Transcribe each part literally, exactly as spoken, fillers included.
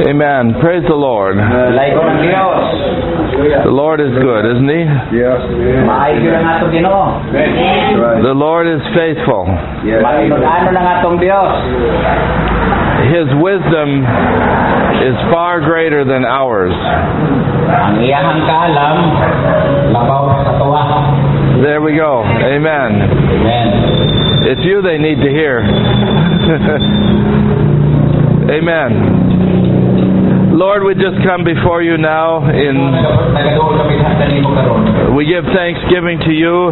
Amen. Praise the Lord. The Lord is good, isn't He? Yes. The Lord is faithful. His wisdom is far greater than ours. There we go. Amen. It's you they need to hear. Amen. Lord, we just come before you now in we give thanksgiving to you.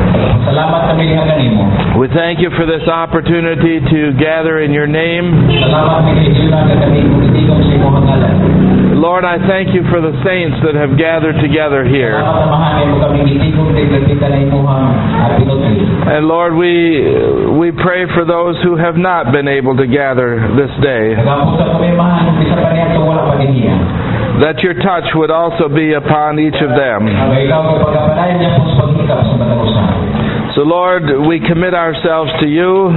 We thank you for this opportunity to gather in your name. Lord, I thank you for the saints that have gathered together here. And Lord, we we pray for those who have not been able to gather this day, that your touch would also be upon each of them. So Lord, we commit ourselves to you.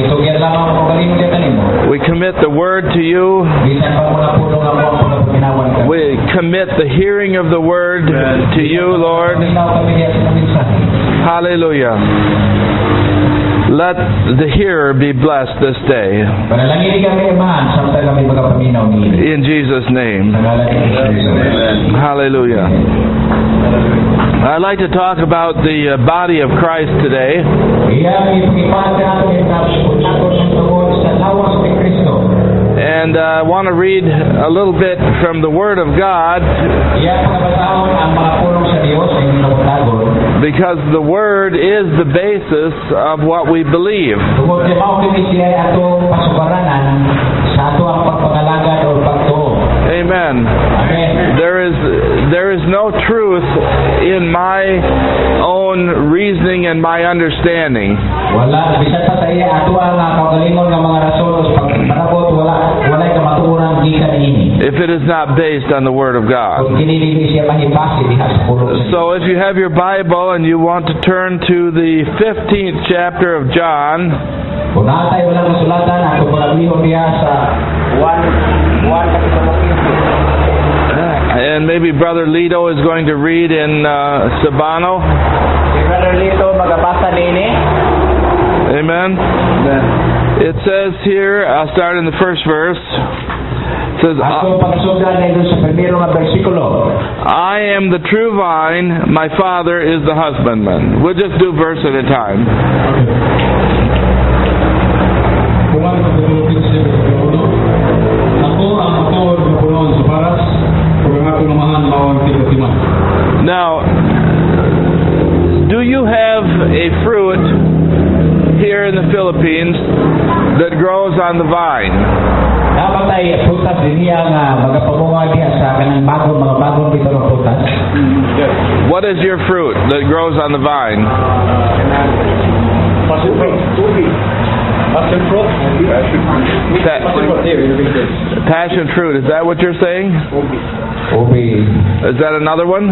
We commit the word to you. We commit the hearing of the word to you, Lord. Hallelujah. Let the hearer be blessed this day. In Jesus' name. Hallelujah. I'd like to talk about the body of Christ today. And uh, I want to read a little bit from the Word of God, because the Word is the basis of what we believe. Amen. There is there is no truth in my own reasoning and my understanding if it is not based on the Word of God. So if you have your Bible and you want to turn to the fifteenth chapter of John, and maybe Brother Lito is going to read in uh, Sabano. Amen. It says here, I'll start in the first verse. It says, I am the true vine, my Father is the husbandman. We'll just do verse at a time. Now, do you have a fruit here in the Philippines that grows on the vine? What is your fruit that grows on the vine? Passion fruit. Passion fruit. Is that what you're saying? Is that another one?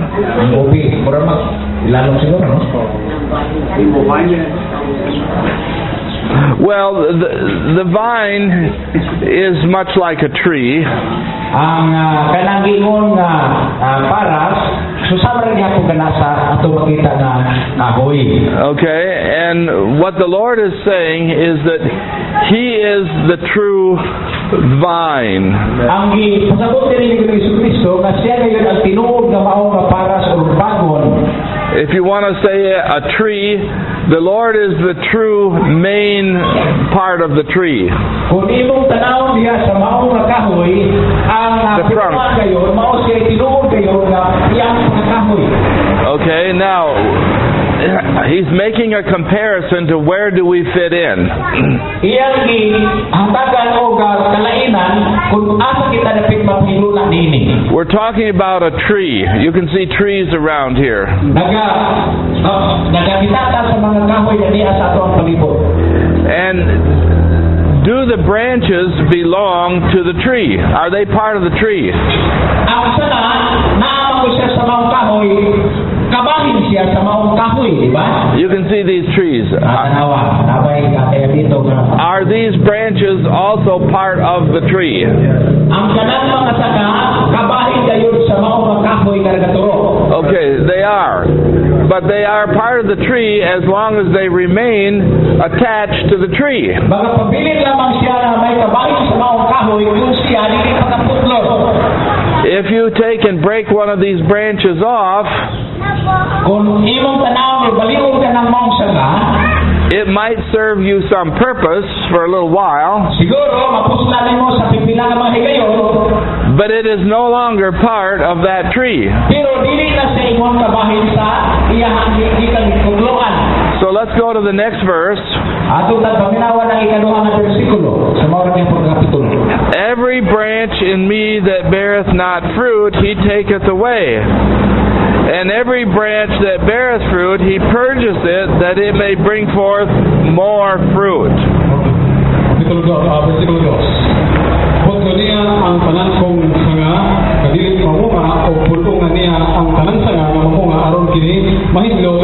Well, the, the vine is much like a tree. Ang kanang ingon nga paras susama rin gyapon kana sa ato makita na kahoy. Okay, and what the Lord is saying is that He is the true vine. Ang pasabot diri ni Kristo nga siya gyud ang tinuod nga mao nga paras ug bagon. If you want to say a tree, the Lord is the true main part of the tree. Kung imong tanaw diha sa mao nga kahoy, ang pinaka kayo mao siya tinuod kayo nga iyang kahoy. Okay, now He's making a comparison to where do we fit in. Iyang gihantagan og kalainan kung asa kita dapat mahilula dinhi. We're talking about a tree. You can see trees around here. Naga nagakita sa mga kahoy diha sa ato ang palibot. And do the branches belong to the tree? Are they part of the tree? Ang sana naa ko siya sa mga kahoy. You can see these trees. Are these branches also part of the tree? they are part of the tree as long as they remain attached to the tree. Magapabilin lamang siya na may kabahin sa maong kahoy kung siya hindi pagkaputlon. If you take and break one of these branches off, Kung imong tanaw, baliwag ka ng maong sanga, it might serve you some purpose for a little while, siguro mapuslan mo sa pipila ng mga higayon, but it is no longer part of that tree. pero dili na sa imong kabahin sa iyahang gikan kugloan. So let's go to the next verse. Ato ta paminawan ang ikaduha nga bersikulo sa mao nga pagkapitulo. Every branch in me that beareth not fruit, he taketh away. And every branch that beareth fruit, he purges it, that it may bring forth more fruit. Kapitulo two, uh, versikulo two. Putlo niya ang tanan kong sanga, kadili mamunga, o pulungan niya ang tanan sanga na mamunga aron kini mahidlot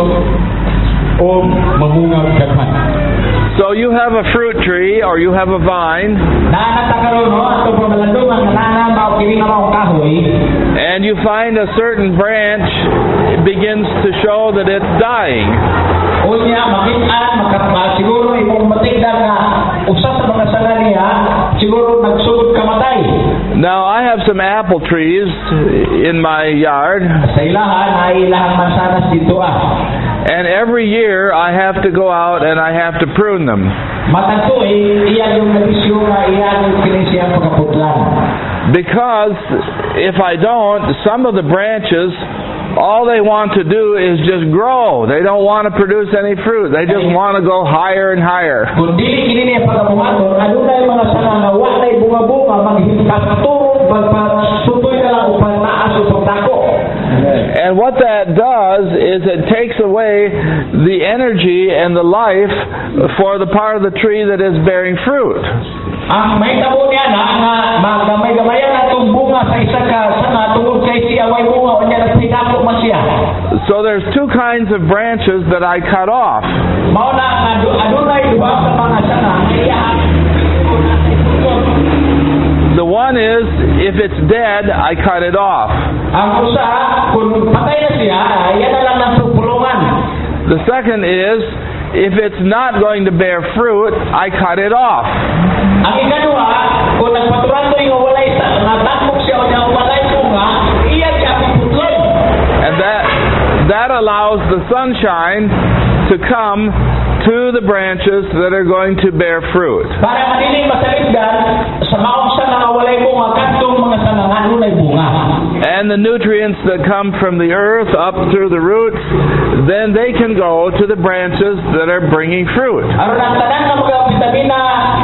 o mamunga gaghan. So you have a fruit tree or you have a vine, Naanata karon no ato pamalandungan nga nana mao kini nga maong kahoy. and you find a certain branch begins to show that it's dying. Unya makit-an makatma siguro imong matigdan nga usa sa mga sanga niya siguro nagsugod kamatay. Now I have some apple trees in my yard, Sa ilahan ay ilahang mansanas dito ah. and every year I have to go out and I have to prune them. Matagto eh iyan yung nabisyo nga iyan yung kini siya pagkaputlan. Because if I don't, some of the branches, all they want to do is just grow. They don't want to produce any fruit. They just want to go higher and higher. Kung dili kini niya pagkabuhaton, adunay mga sanga nga walay bunga-bunga maghintagturog pagpasutoy na lang upang taas o pagdako. And what that does is it takes away the energy and the life for the part of the tree that is bearing fruit. Ang may tabo niya na nga magamay-gamayan atong bunga sa isa ka sanga tungod kay siya way bunga unya nagpidako man siya. So there's two kinds of branches that I cut off. Mao na nga adu- adunay duha ka mga sanga kaya The one is, if it's dead, I cut it off. ang usa kung patay na siya yan na lang ang pupulungan. The second is, if it's not going to bear fruit, I cut it off. Ang ikaduha kung nagpaturando yung walay sa natakmok siya o niya walay bunga iya siya puputlon. And that that allows the sunshine to come to the branches that are going to bear fruit. Para madiling masalibdan sa maong sanga nga walay bunga kadtong mga sanga nga dunay bunga. And the nutrients that come from the earth up through the roots, then they can go to the branches that are bringing fruit. Aron ang tanan nga mga vitamina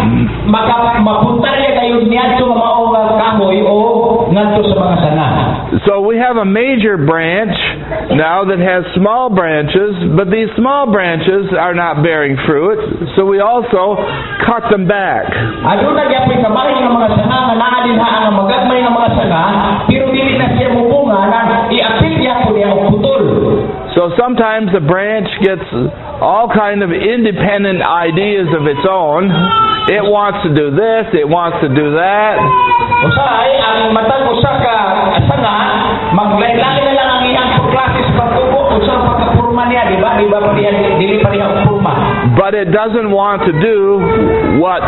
maka mapunta niya kayo niadto nga maong nga kahoy o ngadto sa mga sanga. So we have a major branch now that has small branches, but these small branches are not bearing fruit, so we also cut them back. Aduna gyapon kabahin nga mga sanga nga naa dinha ang magagmay nga mga sanga pero dili na siya mubunga na iapil gyapon niya og putol. So sometimes the branch gets all kind of independent ideas of its own. It wants to do this, it wants to do that. Usa ay ang matag usa ka sanga maglain-lain na lang ang iyang klase sa pagtubo usa ang pagkapurma niya di ba di ba pa niya dili pa niya purma. But it doesn't want to do what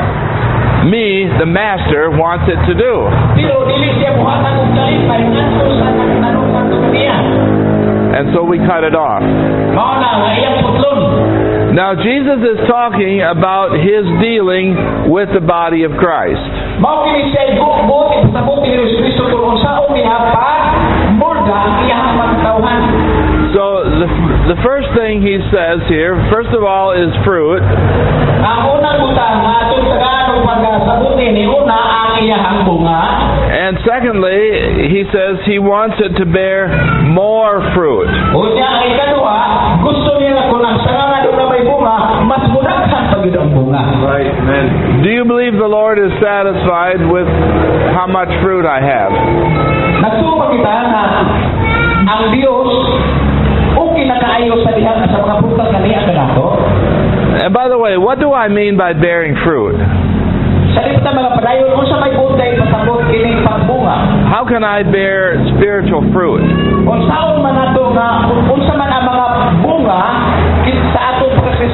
me, the master, wants it to do. Pero dili siya buhatan og dalit pa ngadto sa nanungan niya. And so we cut it off. Mao na nga iyang putlon. Now Jesus is talking about his dealing with the body of Christ. Mao kini siya buot pasabot ni Kristo kung unsaon niya pa morda ang iyang mga tawhan. So the, the first thing he says here, first of all, is fruit. Ang unang butang nga atong tagaan pagsabot ni una ang iyang bunga. And secondly, he says he wants it to bear more fruit. Unya ang ikaduha, gusto niya nga kung ang sanga nga doon na may bunga, mas mudaghan pa yun ang bunga. Right, amen. Do you believe the Lord is satisfied with how much fruit I have? Nagsupa kita na ang Diyos okay na kaayo sa diha sa mga prutas nga niya kanato. And by the way, what do I mean by bearing fruit? Sa lipat ng mga padayon, unsa may bunday pasabot kining pagbunga. How can I bear spiritual fruit? Unsaon man ato nga unsa man ang mga bunga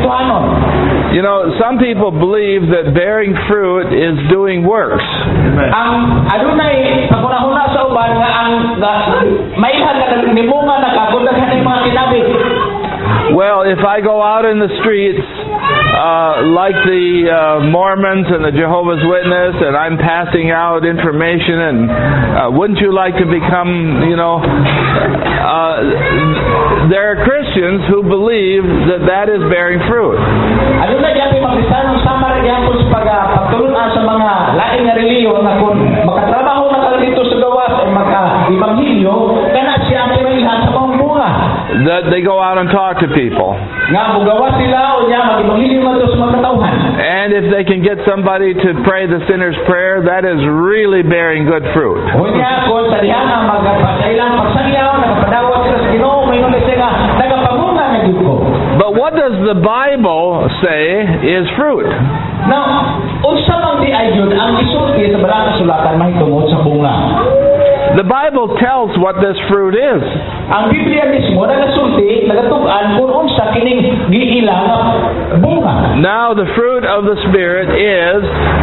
katuhanon. You know, some people believe that bearing fruit is doing works. Ang adunay paguna-una sa uban nga ang maihan nga nimunga nakagundaghan ng mga kinabi. Well, if I go out in the streets uh, like the uh, Mormons and the Jehovah's Witness, and I'm passing out information, and uh, wouldn't you like to become, you know, uh, there are Christians who believe that that is bearing fruit. Adunay gyapon makristyano sama ra gyapon sa pag pagtulon-an sa mga lain nga relihiyon nga kun makatrabaho na ka dito sa gawas o maka-ebanghelyo kana siya ang kinailhan sa mga bunga. That they go out and talk to people. Nga mugawas sila o niya mag-ebanghelyo man sa mga katawhan. And if they can get somebody to pray the sinner's prayer, that is really bearing good fruit. O niya kung sa diha nga magpasailan pagsangyaw nagapadawat sila sa Ginoo mayroon na siya nagapamunga na gyud ko. But what does the Bible say is fruit? Now, unsa man di ayud ang isulti sa Balang Kasulatan mahitungod sa bunga. The Bible tells what this fruit is. Ang Biblia mismo nagasulti nagatug-an kung unsa kining giilang nga bunga. Now the fruit of the Spirit is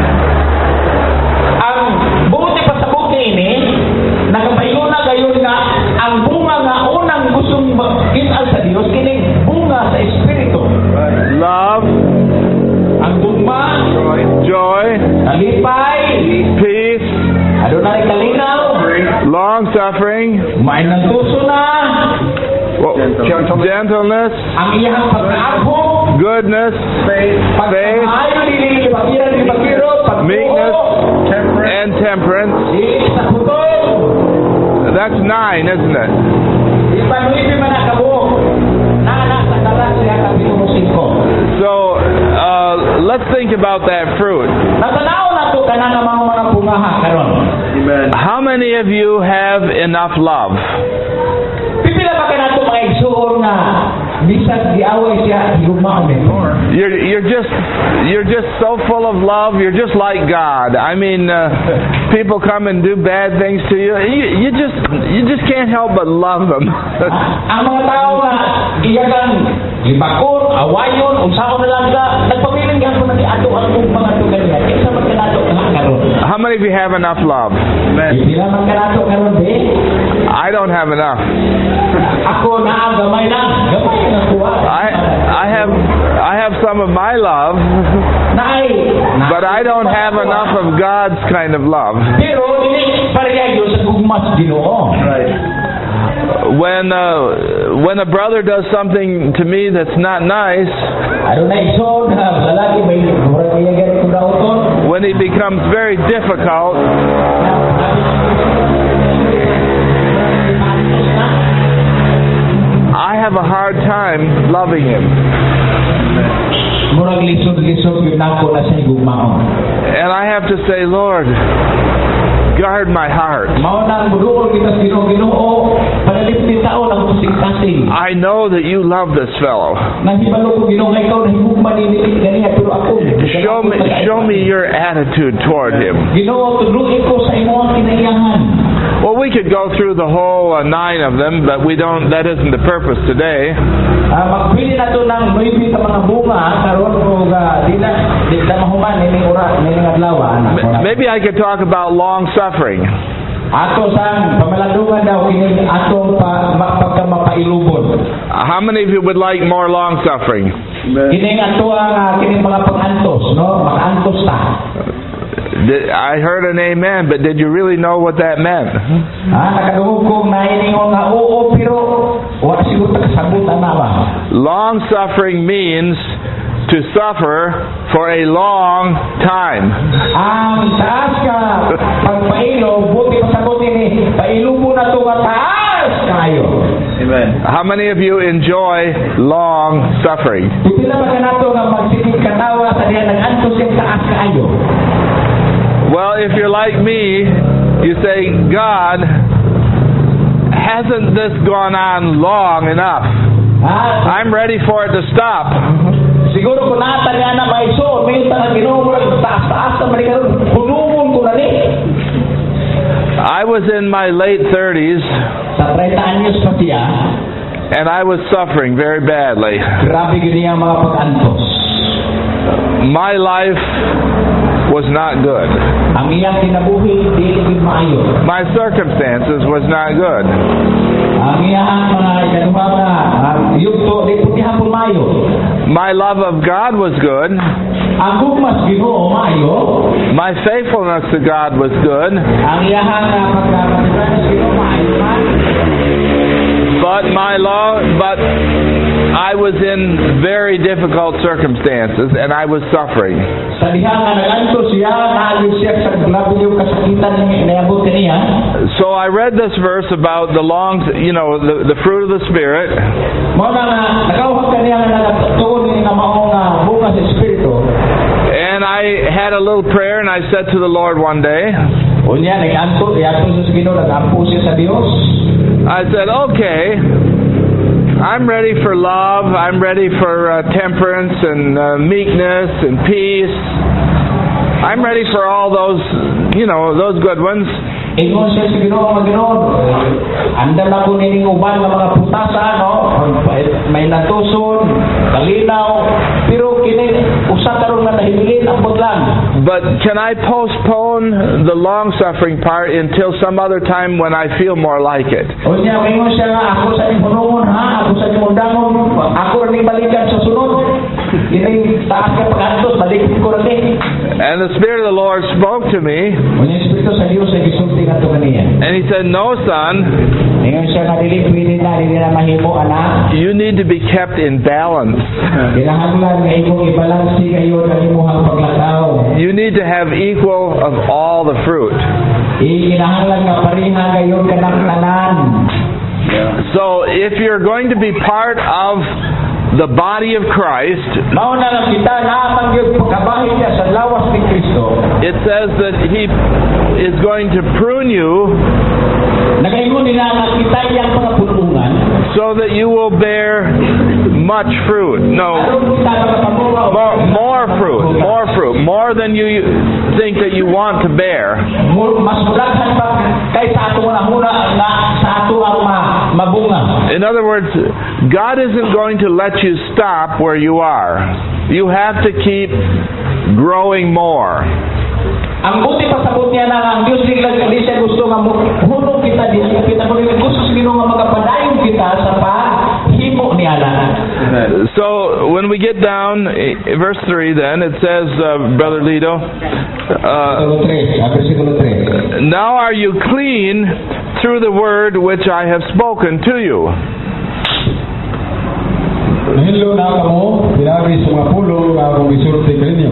Ang buti pa sa buti ini nagapaingon na gayon nga ang bunga nga unang gustong gital sa Dios kining bunga sa Espiritu. love, Ang gugma, joy, kalipay, peace, adunay kalinaw, long-suffering, maay ng tuso na, well, gentleness, ang iyang pagkaabhog, goodness, faith, pagkamayo dili pagkira dili pagkiro, meekness, pagtuo, and temperance. dili sa putol, That's nine, isn't it? di panuipi man nakabuk, nana sa kalas siya kapitulo singko. So, uh, let's think about that fruit. Natanaw na to ka na nga mga mga bungaha karon. How many of you have enough love? Pipila ba ka na to mga igsuon nga bisag giaway siya higugmaon din. You're you're just you're just so full of love. You're just like God. I mean, uh, people come and do bad things to you. You you just you just can't help but love them. Ang mga tao nga iyakan libakon, awayon, unsaon na lang ka nagpabiling gyapon na ato ang mga tugan niya. Kinsa man kanato ka karon? How many of you have enough love? Pipila man kanato karon be? I don't have enough. Ako na gamay na, gamay na kuha. I I have I have some of my love, Naay. but I don't have enough of God's kind of love. Pero dili pareho sa gugma sa Ginoo. When uh, when a brother does something to me that's not nice, Ano na isod na lalaki may mura kaya ganito daw ton. when he becomes very difficult, I have a hard time loving him. Murag lisod-lisod yun ako na sa gugmaon. And I have to say, Lord, guard my heart. Mao nang budukol kita sa Ginoo, Ginoo, panalipit taon ang kusing-kasing. I know that you love this fellow. Nahibalo ko Ginoo nga ikaw nahigugma ni ganiya pero ako. Show me, show me your attitude toward him. Ginoo tudluin ko sa imong kinaiyahan. Well, we could go through the whole uh, nine of them, but we don't. That isn't the purpose today. Ah, magpili na to ng maybe ka mga bunga karon ko ga di na di na mahuman ni ora ni adlaw anak. M- Maybe I could talk about long suffering. Ato sang pamaladungan daw kini ato pa pagka mapailubon. How many of you would like more long suffering? Kini ato ang kini mga pangantos, no? Makantos ta. Did- I heard an amen, but did you really know what that meant? Ah, nakadungog ko na iningon nga oo pero wa siguro kasabot ana ba. Long suffering means to suffer for a long time. Ang taas ka pagpailo buti pasabot ini pailubo na to nga taas kayo. How many of you enjoy long suffering? Pipila ba kanato nga magsigig katawa sa diha nag-antos yung taas kayo. Well, if you're like me, you say, God, hasn't this gone on long enough? Ah, I'm ready for it to stop. siguro kung natanya na may so, may tanang Ginoo taas-taas na balik karon. Hulungon ko na ni. I was in my late thirties, Sa thirty anyos pa siya, and I was suffering very badly. Grabe gini ang mga pag-antos. My life was not good. Ang iyang kinabuhi dili gid maayo. My circumstances was not good. Ang iyang mga ikaduha nga yugto di puti hapon maayo. My love of God was good. Ang gugmas Ginoo maayo. My faithfulness to God was good. Ang iyang pagkakatiran sa Ginoo maayo man. But my law, but I was in very difficult circumstances, and I was suffering. Sa diha nga naganto siya, naagid siya sa grabe yung kasakitan nga inaabot kaniya. So I read this verse about the long, you know, the, the fruit of the Spirit. Mao na nga nakawag kaniya nga nagatuon ni nga mao nga bunga sa espiritu. And I had a little prayer, and I said to the Lord one day, Unya naganto, iadto sa Ginoo, nagampo siya sa Dios. I said, okay, I'm ready for love, I'm ready for uh, temperance and uh, meekness and peace. I'm ready for all those, you know, those good ones. Ingon siya sa Ginoo, mga Ginoo, andam na ko nining uban ng mga putasa, no? May natuson, kalinaw, pero kini usa karon nga nahimilin ambot lang. But can I postpone the long-suffering part until some other time when I feel more like it? Unya, ingon siya nga, ako sa imong hunungon, ha? Ako sa imong dangon, ako rin balikan sa sunod. Ini taas ka pag-antos, balikin ko rin. And the Spirit of the Lord spoke to me. Unya, Espiritu sa Dios ay gisulti nato kaniya. And He said, no, son, Ingon siya nga, dili pwede na, dili na mahimo, anak. you need to be kept in balance. Kinahanglan nga imong ibalansi kayo ng imong paglakaw. You need to have equal of all the fruit. Kinahanglan nga pareha kayo kanang tanan. So if you're going to be part of the body of Christ, Mao na lang kita naamang gyud pagkabahin niya sa lawas ni Kristo. it says that He is going to prune you Nagaingon nila nga kita iyang mga pulungan. so that you will bear much fruit. No, Aron kita makapamuwa more, more fruit, more fruit, more than you think that you want to bear. mas mulaghan pa kaysa ato nga huna nga sa ato ang mabunga. In other words, God isn't going to let you stop where you are. You have to keep growing more. Ang buti pasabot niya na ang Diyos biglang kali siya gusto nga hunong kita din kita mo rin gusto sa Ginoo nga magapadayon kita sa pahimo niya na. So when we get down, eh, verse three, then it says, uh, Brother Lido, uh, Versikulo three. now are you clean through the word which I have spoken to you? Nahilo na kamo, binabi sa mga pulo nga akong isulti kaninyo.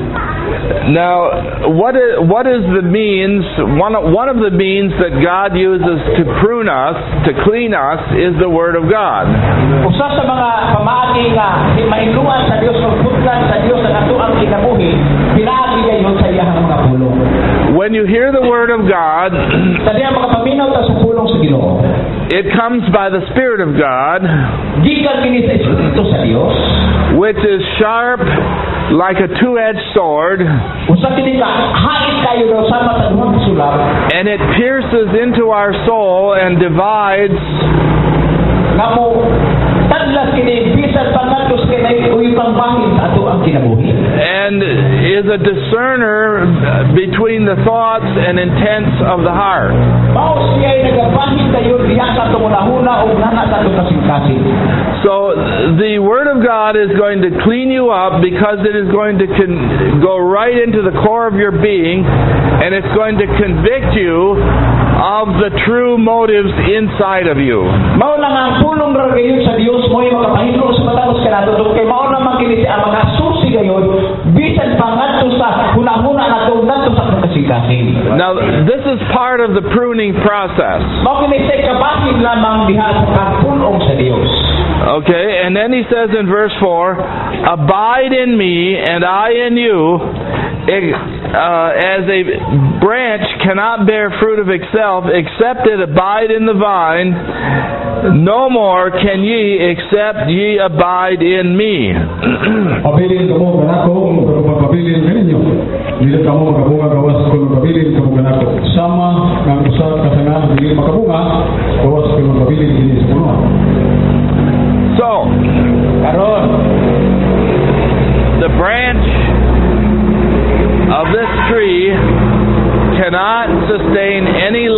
Now, what is, what is the means, one of, one of the means that God uses to prune us, to clean us, is the Word of God. Usa sa mga pamaagi nga mahigluan sa Dios ug putlan sa Dios ang ato ang kinabuhi, pinaagi gayon sa iyang mga pulong. When you hear the Word of God, Sa diha makapaminaw ta sa pulong sa Ginoo. it comes by the Spirit of God, Gikan kini sa Espiritu sa Dios. which is sharp like a two-edged sword, Usa kini ka hait kayo daw sama sa duhang sulab. and it pierces into our soul and divides Namo tadlas kini bisan pangatos kini uyang bahin sa ato ang kinabuhi. and is a discerner between the thoughts and intents of the heart. Mao siya ay nagabahin kayo diha sa atong hunahuna ug nana sa atong kasing-kasing. So the Word of God is going to clean you up because it is going to con- go right into the core of your being, and it's going to convict you of the true motives inside of you. Mao na nga ang pulong ra gayon sa Dios mo ay makapahimo sa matapos kanato dugay kay mao na man kini ang mga susi gayon bisan pangadto sa hunahuna nato ngadto sa kasing-kasing. Now, this is part of the pruning process. Mao kini sa kabahin lamang diha sa pagpulong sa Dios. Okay, and then he says in verse four, abide in me and I in you, uh, as a branch cannot bear fruit of itself except it abide in the vine, no more can ye except ye abide in me. Pabilin kamo ganako, kung pagpabilin kaninyo. Dili kamo makabunga gawas kung pabilin kamo ganako. Sama ng usa ka tanan dili makabunga gawas kung pabilin kini sa puno.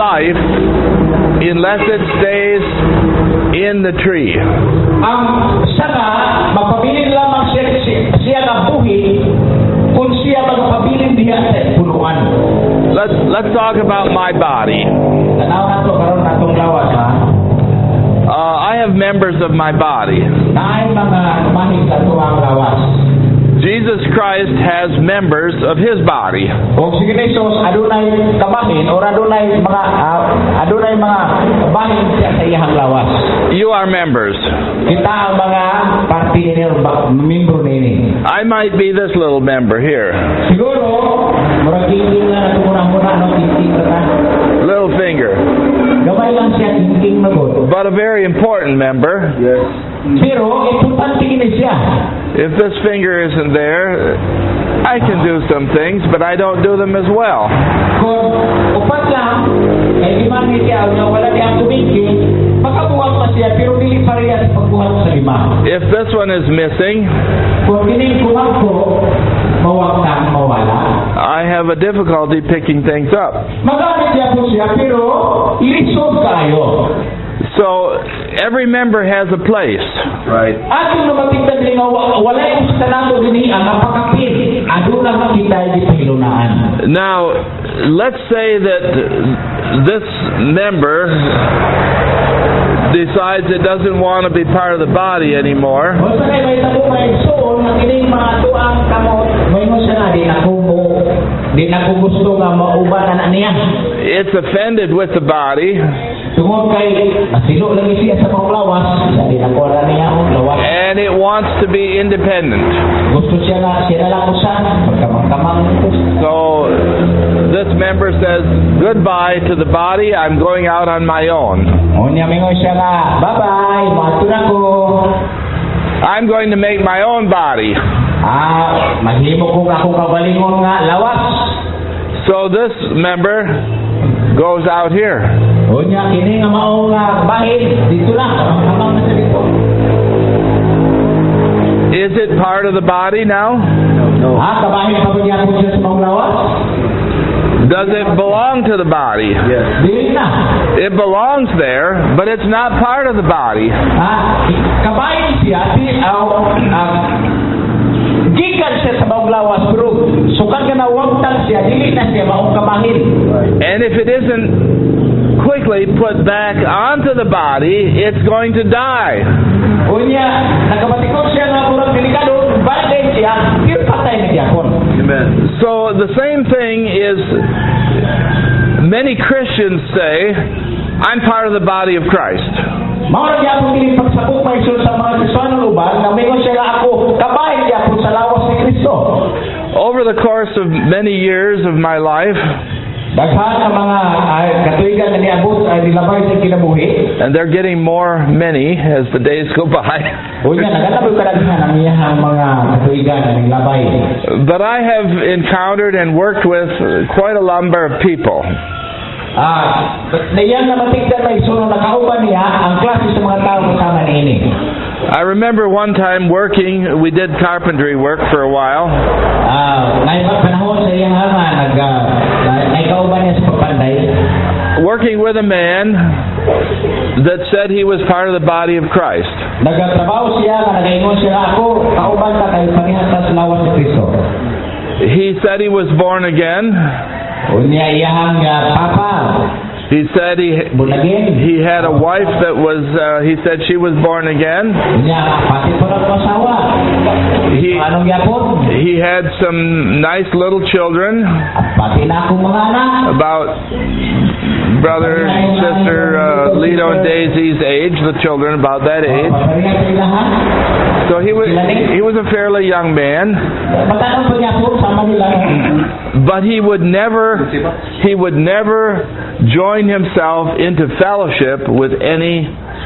life unless it stays in the tree. Ang sanga, magpabilin lamang siya, siya, siya ng buhi kung siya magpabilin diya sa punuan. Let's let's talk about my body. Tanaw na to, karoon na itong lawas, ha? Uh, I have members of my body. Naay mga mahig sa tuwang lawas. Jesus Christ has members of His body. Kung si Jesus adunay kabahin o adunay mga uh, adunay mga kabahin siya sa iyang lawas. You are members. Kita ang mga parte ninyo, membro ninyo. I might be this little member here. Siguro, murag tingin na natumura-mura ng tingting ka. Little finger. Gaway lang siya tingting magod. But a very important member. Yes. Pero, importante gini siya. If this finger isn't there, I can do some things, but I don't do them as well. Kung upat lang, ay lima ni siya, wala niyang tumingin, makabuhat pa siya, pero dili pa rin sa pagbuhat sa lima. If this one is missing, kung kining kuha ko, mawagtang mawala. I have a difficulty picking things up. Magamit niya po siya, pero lisod kayo. So, every member has a place. Right. Ating lumatingdan din nga, wala yung sanado din ang napakapit. Ado lang ang kita di pahilunaan. Now, let's say that this member decides it doesn't want to be part of the body anymore. Kung sa kayo may tabo may soon, ang kining mga tuang kamot, may mo siya na, di na kubo, di na ko gusto nga mauban na niya. It's offended with the body. Tungod kay, nasilo lagi siya sa mga lawas, siya di na kuwala niya ang lawas. And it wants to be independent. Gusto siya na, siya na lang usan, pagkamang-kamang. So, this member says, goodbye to the body, I'm going out on my own. O niya mingon siya nga, bye-bye, mato na ko. I'm going to make my own body. Ah, maghimo ko akong kabalingon nga lawas. So this member goes out here. O niya, kini nga mao nga bahin, dito lang, kamang na sa dito. Is it part of the body now? No. Ah, kabahin pa ba niya po siya sa mga lawas? Does it belong to the body? Yes. Dili na. It belongs there, but it's not part of the body. Ah, kabahin siya, di, aw, ah, gikan siya sa mga lawas, pero sukan ka na wagtang siya, dili na siya maong kabahin. And if it isn't quickly put back onto the body, it's going to die. O niya, nakabatikot siya nga kurang delikado, bagay siya, pero patay na gyapon. Amen. So the same thing is, many Christians say, I'm part of the body of Christ. Maura gyapon kini pagsabot may isun sa mga Kristiyano uban, na mingon siya nga ako, kabahin gyapon sa lawas ni Kristo. Over the course of many years of my life, Daghan ang mga ay, katuigan na niabot ay nilabay sa kinabuhi. and they're getting more many as the days go by. O yan, naganaboy kadaghan ang iyahang mga katuigan na nilabay. But I have encountered and worked with quite a number of people. Ah, naiyan na matigdan na isunod na kauban niya ang klase sa mga tao kasama niini. I remember one time working, we did carpentry work for a while, Ah, naibang panahon sa iyang nga nag uh, naikauban niya sa pagpanday. working with a man that said he was part of the body of Christ. Nagtrabaho siya nga nagaingon siya ako kauban ta kay panihata sa lawas ni Kristo. He said he was born again. Unya iyang uh, papa He said he bunagin. he had a wife that was, uh, he said she was born again. Unya pati pa ng pasawa. He, Anong yapon? he had some nice little children, At pati na akong mga anak. about brother, sister, uh, Lito and Daisy's age, the children about that age. Pagkariya sa ilahan. So he was, he was a fairly young man, Matanong pa niya po sama nila. but he would never, he would never join himself into fellowship with any,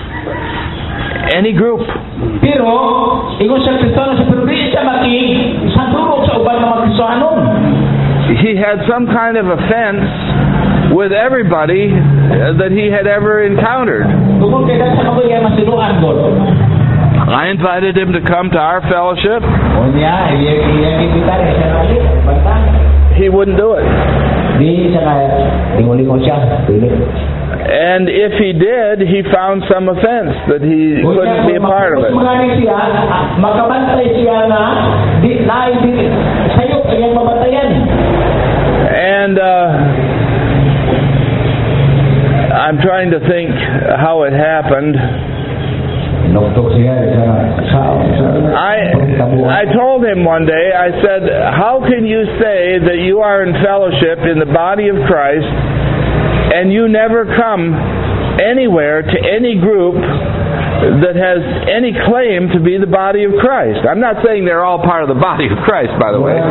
any group. Pero, ingon sa Kristiyano sa pero di siya maki sa durog sa uban ng mga Kristiyano. He had some kind of offense with everybody uh, that he had ever encountered. Tungkol kay sa mga iya masinuan God. I invited him to come to our fellowship. O niya, iya iya kita rin sa nalik. Basta. He wouldn't do it. Di siya kaya lingon-lingon siya. Pili. And if he did, he found some offense that he couldn't be a part of it. Magani siya, makabantay siya na di na di sayo kayang mabatayan. And uh, I'm trying to think how it happened. I I told him one day, I said, how can you say that you are in fellowship in the body of Christ and you never come anywhere to any group that has any claim to be the body of Christ? I'm not saying they're all part of the body of Christ, by the way.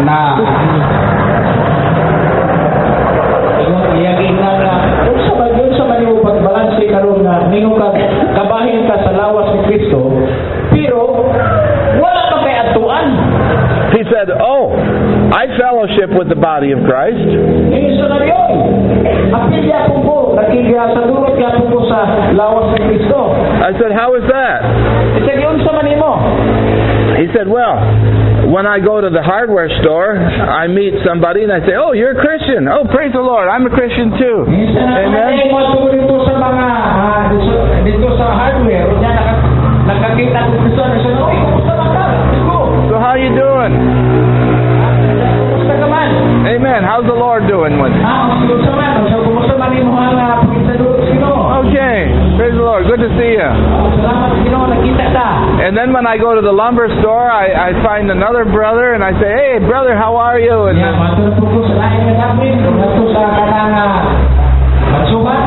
Kabahin ka sa lawas ni Kristo, pero wala pa kay atuan. He said, oh, I fellowship with the body of Christ. Ini sa nabiyoy. Apil niya po po, nakigasadurot niya po po sa lawas ni Kristo. I said, how is that? Isag yun sa manimo. He said, well, when I go to the hardware store, I meet somebody and I say, oh, you're a Christian. Oh, praise the Lord, I'm a Christian too. Amen. Dito sa mga, dito sa hardware, nakakita ko Kristo na siya, oy, kumusta lang ka? So how you doing? Kumusta ka man? Amen. How's the Lord doing with you? Ah, kumusta man? Kumusta man yung mga pagkitadurot sino? Okay. Praise the Lord. Good to see you. Salamat sino, nakita ta. And then when I go to the lumber store, I, I find another brother and I say, hey, brother, how are you? And yeah, matulog po po sa lain na namin, matulog sa kanang matsuman.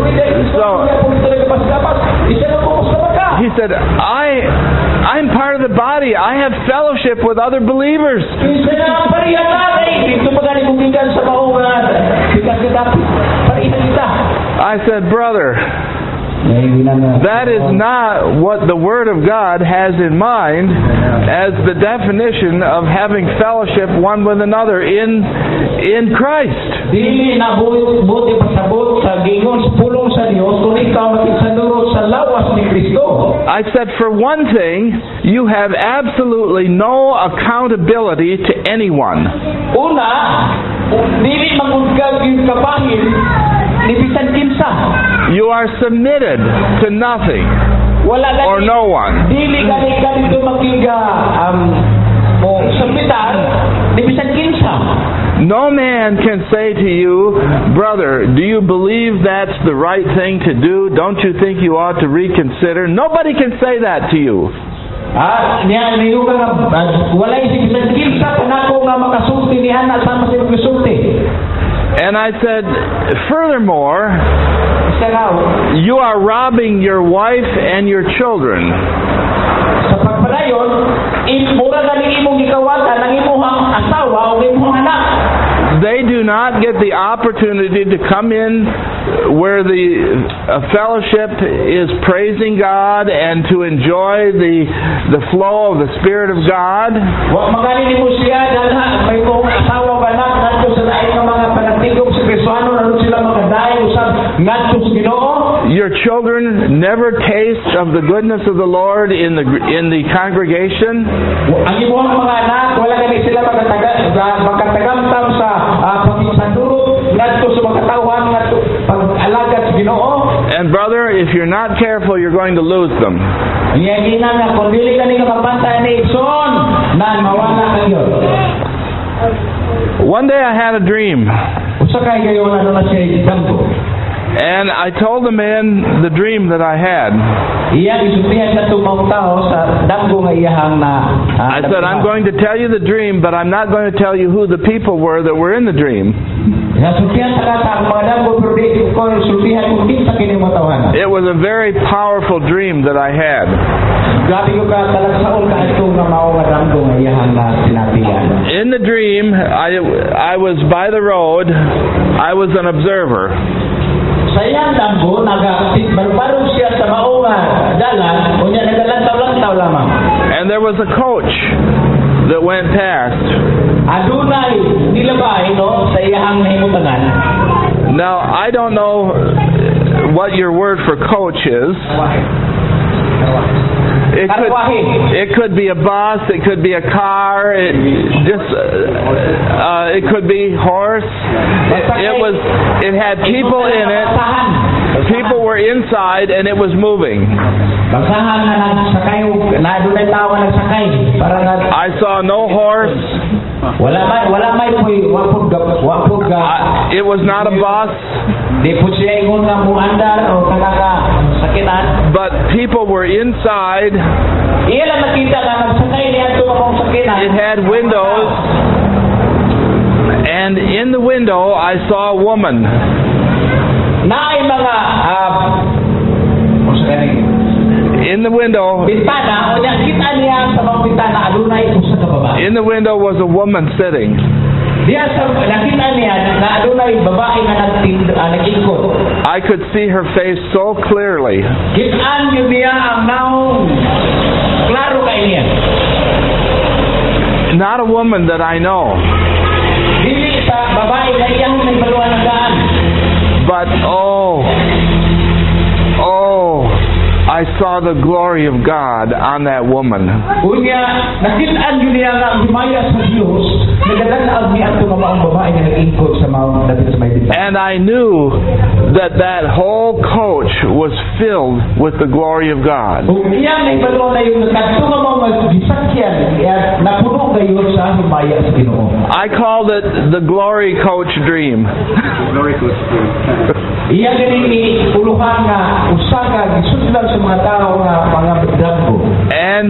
He said, I, I'm part of the body. I have fellowship with other believers. I said, brother, that is not what the Word of God has in mind as the definition of having fellowship one with another in in Christ. I said, for one thing, you have absolutely no accountability to anyone. You are submitted to nothing or no one. No man can say to you, brother, do you believe that's the right thing to do? Don't you think you ought to reconsider? Nobody can say that to you. And I said, furthermore, you are robbing your wife and your children. They do not get the opportunity to come in where the uh, fellowship is praising God and to enjoy the the flow of the Spirit of God. Your children never taste of the goodness of the Lord in the in the congregation. And brother, if you're not careful, you're going to lose them. One day I had a dream. And I told the man the dream that I had. I said, I'm going to tell you the dream, but I'm not going to tell you who the people were that were in the dream. It was a very powerful dream that I had. In the dream, I, I was by the road. I was an observer. And there was a coach that went past. Now, I don't know what your word for coach is. It could, Karwahe. it could be a bus, it could be a car, it just uh, uh, it could be horse. It, it was it had people in it. People were inside and it was moving. Basahan na nagsakay, na doon ay tao na nagsakay. Para na, I saw no horse. wala may, wala may po'y wapog ga, wapog ga. I, it was not a bus. Di po siya ingon nga muandar o talaga sakinan. But people were inside. Iya lang nakita nga nagsakay niya ito akong sakinan. It had windows. And in the window I saw a woman. Na ay mga uh, o sa ganing In the window, bintana o niya kita niya sa mga bintana adunay usa ka babae. in the window was a woman sitting. Diya sa nakita niya na adunay babae nga nagtind uh, nag-ikot. I could see her face so clearly. Kitaan yun niya ang naong klaro kay niya. Not a woman that I know, Dili sa babae na iyang may baluan ng daan. but oh, oh, I saw the glory of God on that woman. Unya, nakitaan yun niya nga ang himaya sa Diyos, nagdadalaag niya ang tumamaang babae na nag-ikot sa mga dapit sa may bintana. And I knew that that whole coach was filled with the glory of God. Kung iya may baluan na yung nagkatong mga gisakyan, napuno kayo sa himaya sa Ginoo. I called it the glory coach dream. Iya ganing ni puluhan nga usaga gisudlan sa mga tao nga mga draggo. And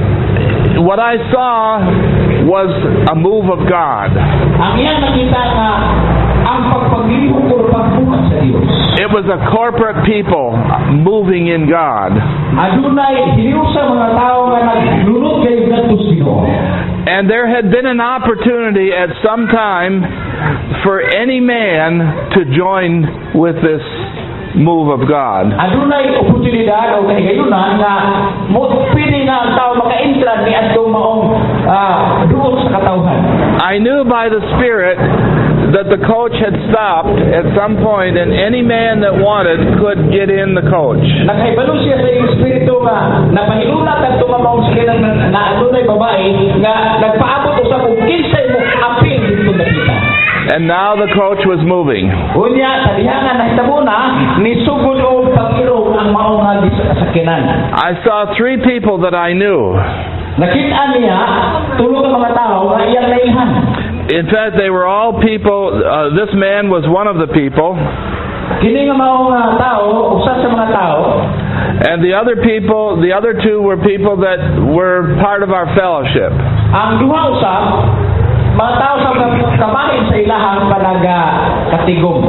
what I saw was a move of God. Ang iyang nakita nga ang pagpaglihok o pagbuhat sa Dios. It was a corporate people moving in God. Adunay hiniusa mga tao nga naglulog kay ngadto sa Ginoo. And there had been an opportunity at some time for any man to join with this move of God. Adunay oportunidad o kahigayunan nga mo pili nga ang tao maka-entra ni adtong maong uh, duol sa katawhan. I knew by the Spirit that the coach had stopped at some point and any man that wanted could get in the coach. Nakahibalo siya sa iyong espiritu nga napahilunat ang tumamaong siya na, na adunay babae nga nagpaabot sa kung kinsay mo apil dito nakita. And now the coach was moving. Unya sa dihangan na hitabo na ni sugod o pag-irong ang maong nga sakinan. I saw three people that I knew. Nakita niya tulo ka mga tao nga iyang nailhan. In fact, they were all people. Uh, this man was one of the people. Kini nga maong nga tao, usa sa mga tao. And the other people, the other two were people that were part of our fellowship. Ang duha usab mga tao sa kabahin sa ilahang panaga katigom.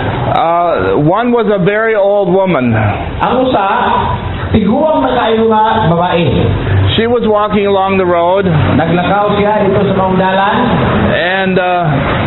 Uh, one was a very old woman. Ang usa tiguang na kayo nga babae. She was walking along the road, Naglakaw siya dito sa maong dalan. and uh,